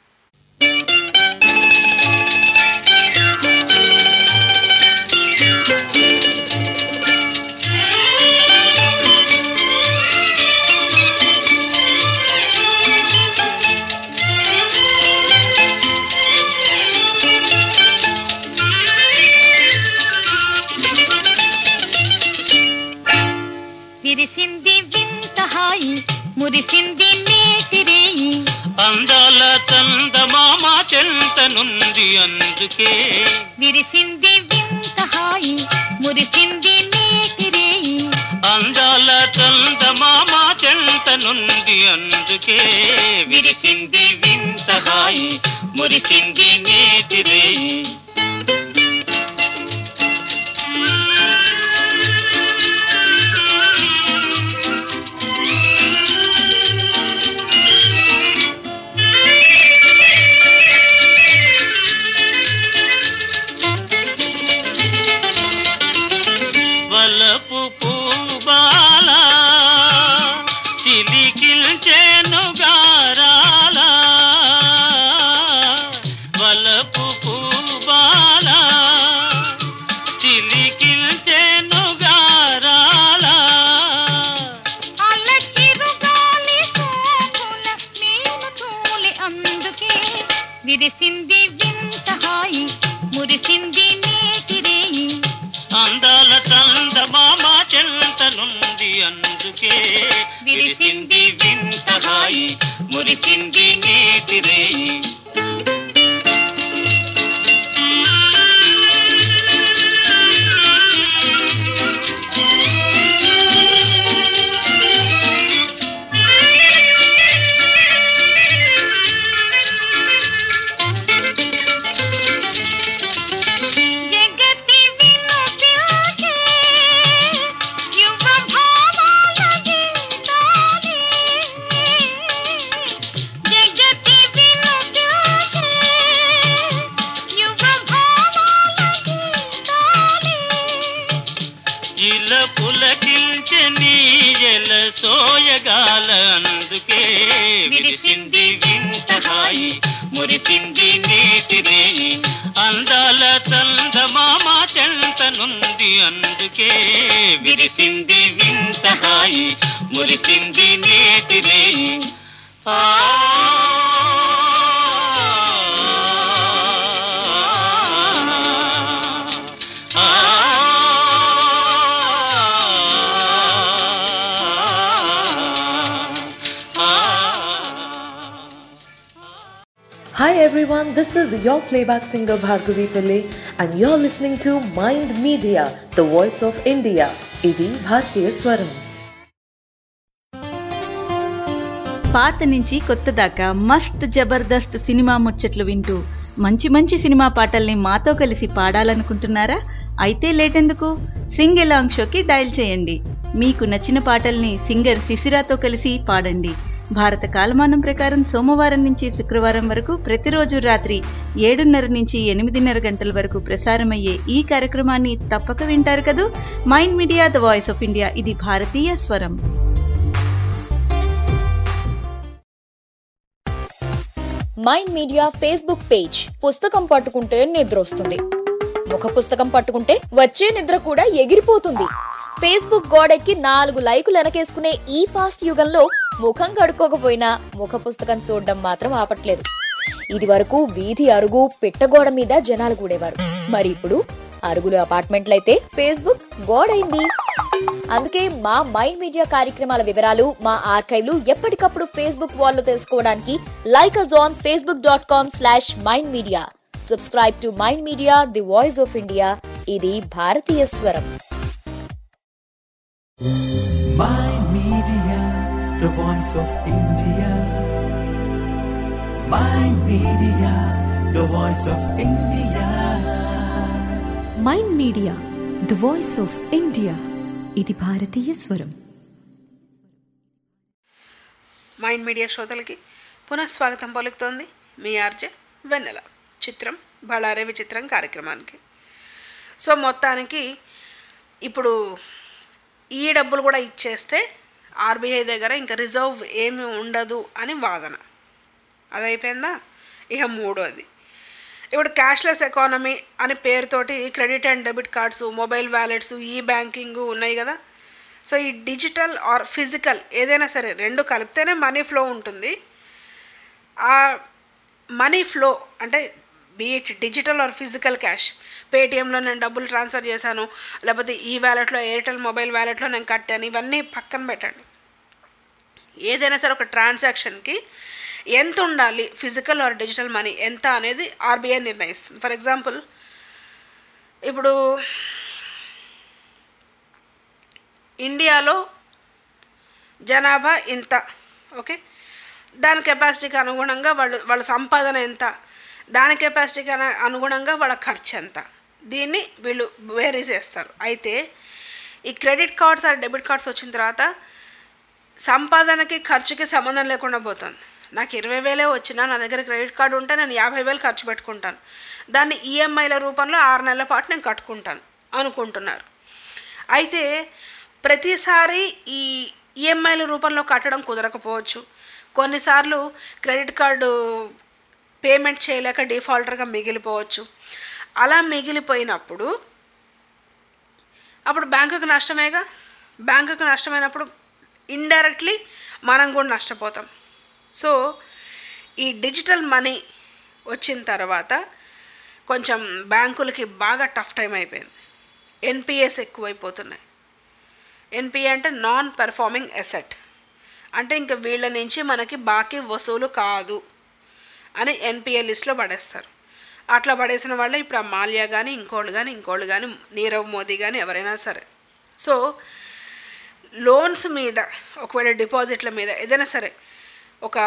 విరిసింది వింత హాయి మురిసింది నేటి రేయి అందాల చందమామ చెంత నుండి అందుకే విరిసింది వింత హాయి మురిసింది నేటి రేయి అందాల చందమామ చెంత నుండి అందుకే విరిసింది వింత హాయి మురిసింది నేటి రేయి. వలపు పూబాల చిలికిల్చెను గారాల వలపు పూబాల చిలికిల్చెను గారాల అల్ల చిరుగాలి సోకుల మీను తూలి అందుకే విరిసింది వింత హాయి మురిసింది నేటి రేయి అందాల చందమామ చెంత నుండి అందుకే విరిసింది వింత హాయి మురిసింది నేటి రేయి. సోయగాల అందుకే విరిసింది వింత హాయి మురిసింది నేటి రేయి అందాల చందమామ చెంత నుండి అందుకే విరిసింది వింత హాయి మురిసింది నేటి రేయి. ఆ Hi everyone, this is your playback singer Bhargavi Pillai and you're listening to Mind Media, the voice of India. Idi Bharatiya Swaram. పాత నుంచి కొత్త దాకా మస్త్ జబర్దస్త్ సినిమా ముచ్చట్లు వింటూ మంచి మంచి సినిమా పాటల్ని మాతో కలిసి పాడాలనుకుంటున్నారా? అయితే లేటెందుకు, సింగ్ ఎలాంగ్ షోకి డయల్ చేయండి. మీకు నచ్చిన పాటల్ని సింగర్ శిశిరాతో కలిసి పాడండి. భారత కాలమానం ప్రకారం సోమవారం నుంచి శుక్రవారం వరకు ప్రతిరోజు రాత్రి ఏడున్నర నుంచి ఎనిమిదిన్నర గంటల వరకు ప్రసారమయ్యే ఈ కార్యక్రమాన్ని తప్పక వింటారు కదూ. Mind Media, the voice of India, ఇది భారతీయ స్వరం. Mind Media Facebook page. పుస్తకం పట్టుకుంటే నిద్ర వస్తుంది, ముఖ పుస్తకం పట్టుకుంటే వచ్చే నిద్ర కూడా ఎగిరిపోతుంది. ఫేస్బుక్ గోడెక్కి నాలుగు లైకులు వెనకేసుకునే ఈ ఫాస్ట్ యుగంలో ముఖం కడుక్కోకపోయినా ముఖ పుస్తకం చూడడం మాత్రం ఆపట్లేదు. ఇది వరకు వీధి అరుగు పిట్టగోడ మీద జనాలు కూడేవారు. మరి ఇప్పుడు అరుగులు అపార్ట్మెంట్లయితే ఫేస్బుక్ గోడైంది. అందుకే మా మైండ్ మీడియా కార్యక్రమాల వివరాలు మా ఆర్కైవ్లు ఎప్పటికప్పుడు ఫేస్బుక్ వాల్లో తెలుసుకోవడానికి like us on Facebook dot com slash Mind Media. Subscribe to Mind Media the voice of India. ఇది భారతీయ స్వరం. Mind Media, the voice of India. Mind Media, the voice of India. Mind Media the voice of India ఇది భారతీయ స్వరం. మైండ్ మీడియా శ్రోతలకి పునఃస్వాగతం పలుకుతోంది మీ ఆర్జే వెన్నెల. చిత్రం బళారే విచిత్రం కార్యక్రమానికి. సో మొత్తానికి ఇప్పుడు ఈ డబ్బులు కూడా ఇచ్చేస్తే ఆర్బీఐ దగ్గర ఇంకా రిజర్వ్ ఏమీ ఉండదు అని వాదన. అదైపోయిందా? ఇక మూడోది, ఇప్పుడు క్యాష్లెస్ ఎకానమీ అనే పేరుతోటి credit and debit cards, mobile wallets, e banking ఉన్నాయి కదా. సో ఈ డిజిటల్ ఆర్ ఫిజికల్ ఏదైనా సరే రెండు కలిపితేనే మనీ ఫ్లో ఉంటుంది. ఆ మనీ ఫ్లో అంటే be it digital or physical cash, పేటిఎంలో నేను డబ్బులు ట్రాన్స్ఫర్ చేశాను, లేకపోతే ఈ వ్యాలెట్లో ఎయిర్టెల్ మొబైల్ వ్యాలెట్లో నేను కట్టాను, ఇవన్నీ పక్కన పెట్టండి. ఏదైనా సరే ఒక ట్రాన్సాక్షన్కి ఎంత ఉండాలి, ఫిజికల్ ఆర్ డిజిటల్ మనీ ఎంత అనేది ఆర్బీఐ నిర్ణయిస్తుంది. ఫర్ ఎగ్జాంపుల్ ఇప్పుడు ఇండియాలో జనాభా ఇంత, ఓకే, దాని కెపాసిటీకి అనుగుణంగా వాళ్ళు వాళ్ళ సంపాదన ఎంత, దాని కెపాసిటీకి అనుగుణంగా వాళ్ళ ఖర్చు ఎంత, దీన్ని వీళ్ళు వేరీ చేస్తారు. అయితే ఈ credit cards or debit cards వచ్చిన తర్వాత సంపాదనకి ఖర్చుకి సంబంధం లేకుండా పోతుంది. నాకు ఇరవై వేలే వచ్చినా నా దగ్గర క్రెడిట్ కార్డు ఉంటే నేను యాభై వేలు ఖర్చు పెట్టుకుంటాను, దాన్ని ఈఎంఐల రూపంలో ఆరు నెలల పాటు నేను కట్టుకుంటాను అనుకుంటున్నారు. అయితే ప్రతిసారి ఈ ఈఎంఐల రూపంలో కట్టడం కుదరకపోవచ్చు. కొన్నిసార్లు క్రెడిట్ కార్డు పేమెంట్ చేయలేక డిఫాల్టర్గా మిగిలిపోవచ్చు. అలా మిగిలిపోయినప్పుడు అప్పుడు బ్యాంకుకు నష్టమేగా. బ్యాంకుకు నష్టమైనప్పుడు ఇండైరెక్ట్లీ మనం కూడా నష్టపోతాం. సో ఈ డిజిటల్ మనీ వచ్చిన తర్వాత కొంచెం బ్యాంకులకి బాగా టఫ్ టైం అయిపోయింది. ఎన్పిఎస్ ఎక్కువైపోతున్నాయి. ఎన్పిఏ అంటే నాన్ పెర్ఫార్మింగ్ అసెట్, అంటే ఇంకా వీళ్ళ నుంచి మనకి బాకీ వసూలు కాదు అని ఎన్పిఏ లిస్ట్లో పడేస్తారు. అట్లా పడేసిన వాళ్ళే ఇప్పుడు ఆ మాల్యా కానీ ఇంకోళ్ళు కానీ ఇంకోళ్ళు కానీ నీరవ్ మోదీ కానీ ఎవరైనా సరే. సో లోన్స్ మీద, ఒకవేళ డిపాజిట్ల మీద ఏదైనా సరే ఒక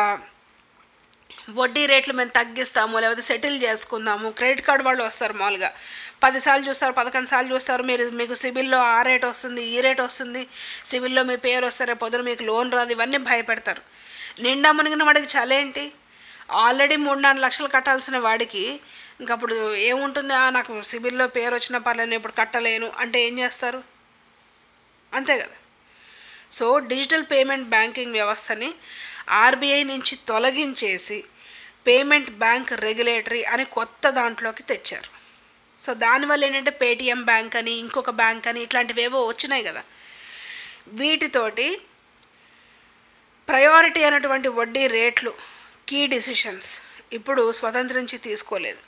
వడ్డీ రేట్లు మేము తగ్గిస్తాము, లేకపోతే సెటిల్ చేసుకుందాము. క్రెడిట్ కార్డు వాళ్ళు వస్తారు, మామూలుగా పదిసార్లు చూస్తారు, పదకొండు సార్లు చూస్తారు. మీరు మీకు సిబిల్లో ఆ రేట్ వస్తుంది, ఈ రేట్ వస్తుంది, సిబిల్లో మీ పేరు వస్తారు, పొద్దున మీకు లోన్ రాదు, ఇవన్నీ భయపెడతారు. నిండా మునిగిన వాడికి చలేంటి, ఆల్రెడీ మూడు నాలుగు లక్షలు కట్టాల్సిన వాడికి ఇంకప్పుడు ఏముంటుంది, నాకు సిబిల్లో పేరు వచ్చిన పర్లేదు ఇప్పుడు కట్టలేను అంటే ఏం చేస్తారు? అంతే కదా. సో డిజిటల్ పేమెంట్ బ్యాంకింగ్ వ్యవస్థని ఆర్బీఐ నుంచి తొలగించేసి పేమెంట్ బ్యాంక్ రెగ్యులేటరీ అని కొత్త దాంట్లోకి తెచ్చారు. సో దానివల్ల ఏంటంటే పేటిఎం బ్యాంక్ అని ఇంకొక బ్యాంక్ అని ఇట్లాంటివేవో వచ్చినాయి కదా. వీటితోటి ప్రయారిటీ అనేటువంటి వడ్డీ రేట్లు, కీ డిసిషన్స్ ఇప్పుడు స్వతంత్రించి తీసుకోలేదు.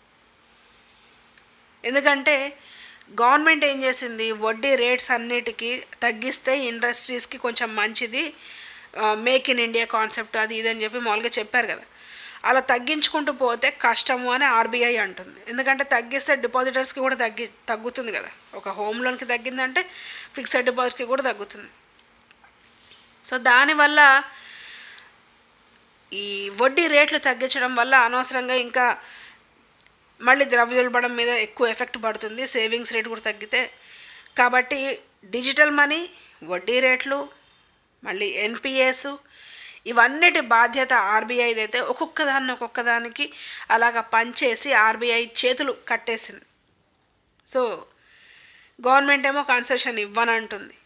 ఎందుకంటే గవర్నమెంట్ ఏం చేసింది, వడ్డీ రేట్స్ అన్నిటికీ తగ్గిస్తే ఇండస్ట్రీస్కి కొంచెం మంచిది, మేక్ ఇన్ ఇండియా కాన్సెప్ట్ అది ఇదని చెప్పి మామూలుగా చెప్పారు కదా. అలా తగ్గించుకుంటూ పోతే కష్టము అని ఆర్బీఐ అంటుంది. ఎందుకంటే తగ్గిస్తే డిపాజిటర్స్కి కూడా తగ్గి తగ్గుతుంది కదా. ఒక హోమ్ లోన్కి తగ్గిందంటే ఫిక్స్డ్ డిపాజిట్కి కూడా తగ్గుతుంది. సో దానివల్ల ఈ వడ్డీ రేట్లు తగ్గించడం వల్ల అనవసరంగా ఇంకా మళ్ళీ ద్రవ్యోల్బణం మీద ఎక్కువ ఎఫెక్ట్ పడుతుంది, సేవింగ్స్ రేట్ కూడా తగ్గితే. కాబట్టి డిజిటల్ మనీ, వడ్డీ రేట్లు, మళ్ళీ ఎన్పిఎస్, ఇవన్నిటి బాధ్యత ఆర్బీఐది అయితే ఒక్కొక్క దాన్ని ఒక్కొక్క దానికి అలాగా పనిచేసి ఆర్బీఐ చేతులు కట్టేసింది. సో గవర్నమెంట్ ఏమో కన్సెషన్ ఇవ్వనంటుంది.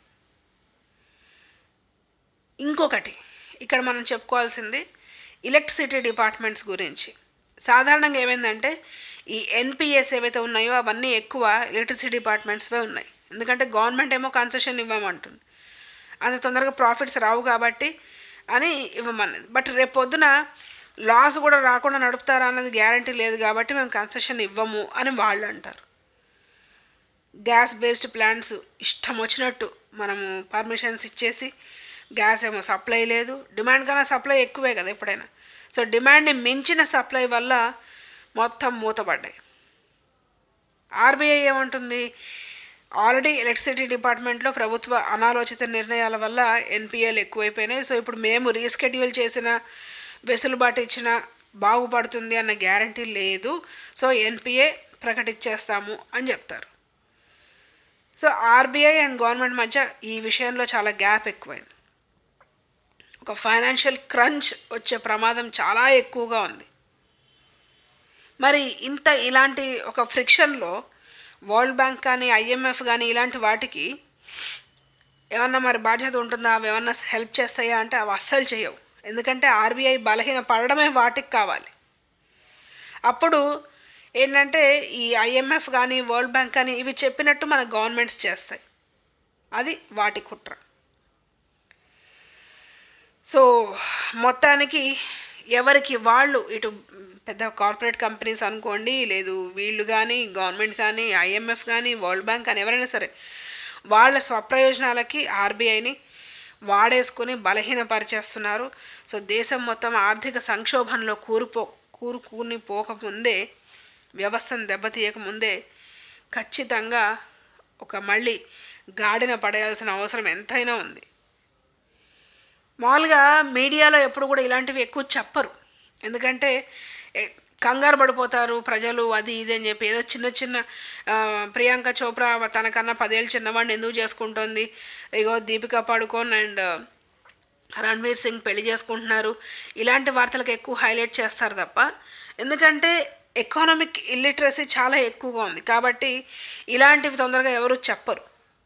ఇంకొకటి ఇక్కడ మనం చెప్పుకోవాల్సింది ఎలక్ట్రిసిటీ డిపార్ట్మెంట్స్ గురించి. సాధారణంగా ఏమైందంటే ఈ ఎన్పిఎస్ ఏవైతే ఉన్నాయో అవన్నీ ఎక్కువ ఎలక్ట్రిసిటీ డిపార్ట్మెంట్స్వే ఉన్నాయి. ఎందుకంటే గవర్నమెంట్ ఏమో కన్సెషన్ ఇవ్వమంటుంది, అంత తొందరగా ప్రాఫిట్స్ రావు కాబట్టి అని ఇవ్వమన్నది. బట్ రేపు పొద్దున లాస్ కూడా రాకుండా నడుపుతారా అన్నది గ్యారంటీ లేదు కాబట్టి మేము కన్సెషన్ ఇవ్వము అని వాళ్ళు అంటారు. గ్యాస్ బేస్డ్ ప్లాంట్స్ ఇష్టం వచ్చినట్టు మనము పర్మిషన్స్ ఇచ్చేసి గ్యాస్ ఏమో సప్లై లేదు, డిమాండ్ కన్నా సప్లై ఎక్కువే కదా ఎప్పుడైనా. సో డిమాండ్ని మించిన సప్లై వల్ల మొత్తం మూతపడ్డాయి. ఆర్బీఐ ఏమంటుంది, ఆల్రెడీ ఎలక్ట్రిసిటీ డిపార్ట్మెంట్లో ప్రభుత్వ అనాలోచిత నిర్ణయాల వల్ల ఎన్పిఎల్ ఎక్కువైపోయినాయి. సో ఇప్పుడు మేము రీస్కెడ్యూల్ చేసిన వెసులుబాటు ఇచ్చిన బాగుపడుతుంది అన్న గ్యారంటీ లేదు. సో ఎన్పిఏ ప్రకటించేస్తాము అని చెప్తారు. సో ఆర్బీఐ అండ్ గవర్నమెంట్ మధ్య ఈ విషయంలో చాలా గ్యాప్ ఎక్కువైంది. ఒక ఫైనాన్షియల్ క్రంచ్ వచ్చే ప్రమాదం చాలా ఎక్కువగా ఉంది. మరి ఇంత ఇలాంటి ఒక ఫ్రిక్షన్లో వరల్డ్ బ్యాంక్ కానీ ఐఎంఎఫ్ కానీ ఇలాంటి వాటికి ఏమన్నా మరి బాధ్యత ఉంటుందా, అవి ఏమన్నా హెల్ప్ చేస్తాయా అంటే అవి అస్సలు చేయవు. ఎందుకంటే ఆర్బీఐ బలహీన పడడమే వాటికి కావాలి. అప్పుడు ఏంటంటే ఈ ఐఎంఎఫ్ కానీ వరల్డ్ బ్యాంక్ కానీ ఇవి చెప్పినట్టు మన గవర్నమెంట్స్ చేస్తాయి. అది వాటి కుట్ర. సో మొత్తానికి ఎవరికి వాళ్ళు, ఇటు పెద్ద కార్పొరేట్ కంపెనీస్ అనుకోండి, లేదు వీళ్ళు కానీ గవర్నమెంట్ కానీ ఐఎంఎఫ్ కానీ వరల్డ్ బ్యాంక్ కానీ ఎవరైనా సరే, వాళ్ళ స్వప్రయోజనాలకి ఆర్బీఐని వాడేసుకొని బలహీనపరిచేస్తున్నారు. సో దేశం మొత్తం ఆర్థిక సంక్షోభంలో కూరుపో కూరుకుని పోకముందే, వ్యవస్థను దెబ్బతీయకముందే ఖచ్చితంగా ఒక మళ్ళీ గాడిన పడేయాల్సిన అవసరం ఎంతైనా ఉంది. మామూలుగా మీడియాలో ఎప్పుడు కూడా ఇలాంటివి ఎక్కువ చెప్పరు, ఎందుకంటే కంగారు పడిపోతారు ప్రజలు, అది ఇది అని చెప్పి. ఏదో చిన్న చిన్న ప్రియాంక చోప్రా తనకన్నా పదేళ్ళు చిన్నవాడిని ఎందుకు చేసుకుంటుంది, ఇగో దీపికా పడుకోన్ అండ్ రణ్వీర్ సింగ్ పెళ్లి చేసుకుంటున్నారు, ఇలాంటి వార్తలకు ఎక్కువ హైలైట్ చేస్తారు తప్ప, ఎందుకంటే ఎకానమిక్ ఇల్లిటరసీ చాలా ఎక్కువగా ఉంది కాబట్టి ఇలాంటివి తొందరగా ఎవరు చెప్పరు.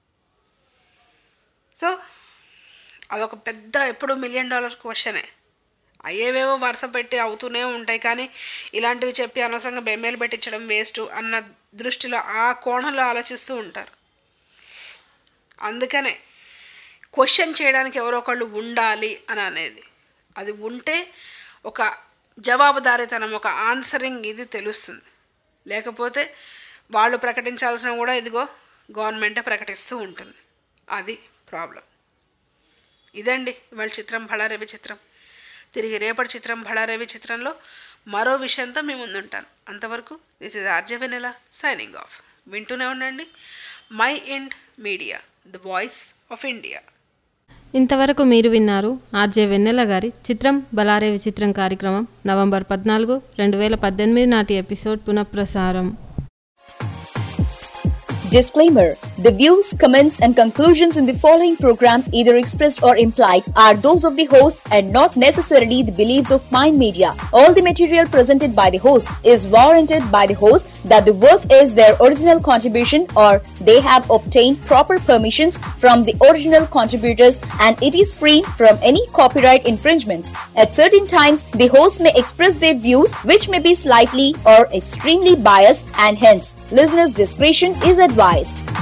సో అదొక పెద్ద ఎప్పుడు మిలియన్ డాలర్ క్వశ్చనే. అయ్యేవేవో వరుస పెట్టి అవుతూనే ఉంటాయి, కానీ ఇలాంటివి చెప్పి అనవసరంగా బెమ్మేలు పెట్టించడం వేస్ట్ అన్న దృష్టిలో ఆ కోణంలో ఆలోచిస్తూ ఉంటారు. అందుకనే క్వశ్చన్ చేయడానికి ఎవరో ఒకళ్ళు ఉండాలి అని అనేది. అది ఉంటే ఒక జవాబుదారీతనం, ఒక ఆన్సరింగ్ ఇది తెలుస్తుంది. లేకపోతే వాళ్ళు ప్రకటించాల్సిన కూడా ఇదిగో గవర్నమెంటే ప్రకటిస్తూ ఉంటుంది. అది ప్రాబ్లం. ఇదండి ఇవాళ చిత్రం బళారవి చిత్రం. తిరిగి రేపటి చిత్రం బళారవి చిత్రంలో మరో విషయంతో మీ ముందుంటాను. అంతవరకు this is RJ Vennela signing off. వింటూనే ఉండండి my ind media, the voice of India. ఇంతవరకు మీరు విన్నారు ఆర్జే వెన్నెల గారి చిత్రం బలారే విచిత్రం కార్యక్రమం నవంబర్ పద్నాలుగు రెండు వేల పద్దెనిమిది నాటి ఎపిసోడ్ పునఃప్రసారం. Disclaimer: the views, comments and conclusions in the following program, either expressed or implied, are those of the host and not necessarily the beliefs of Mind Media. All the material presented by the host is warranted by the host that the work is their original contribution or they have obtained proper permissions from the original contributors and it is free from any copyright infringements. At certain times, the host may express their views which may be slightly or extremely biased and hence listeners' discretion is advised.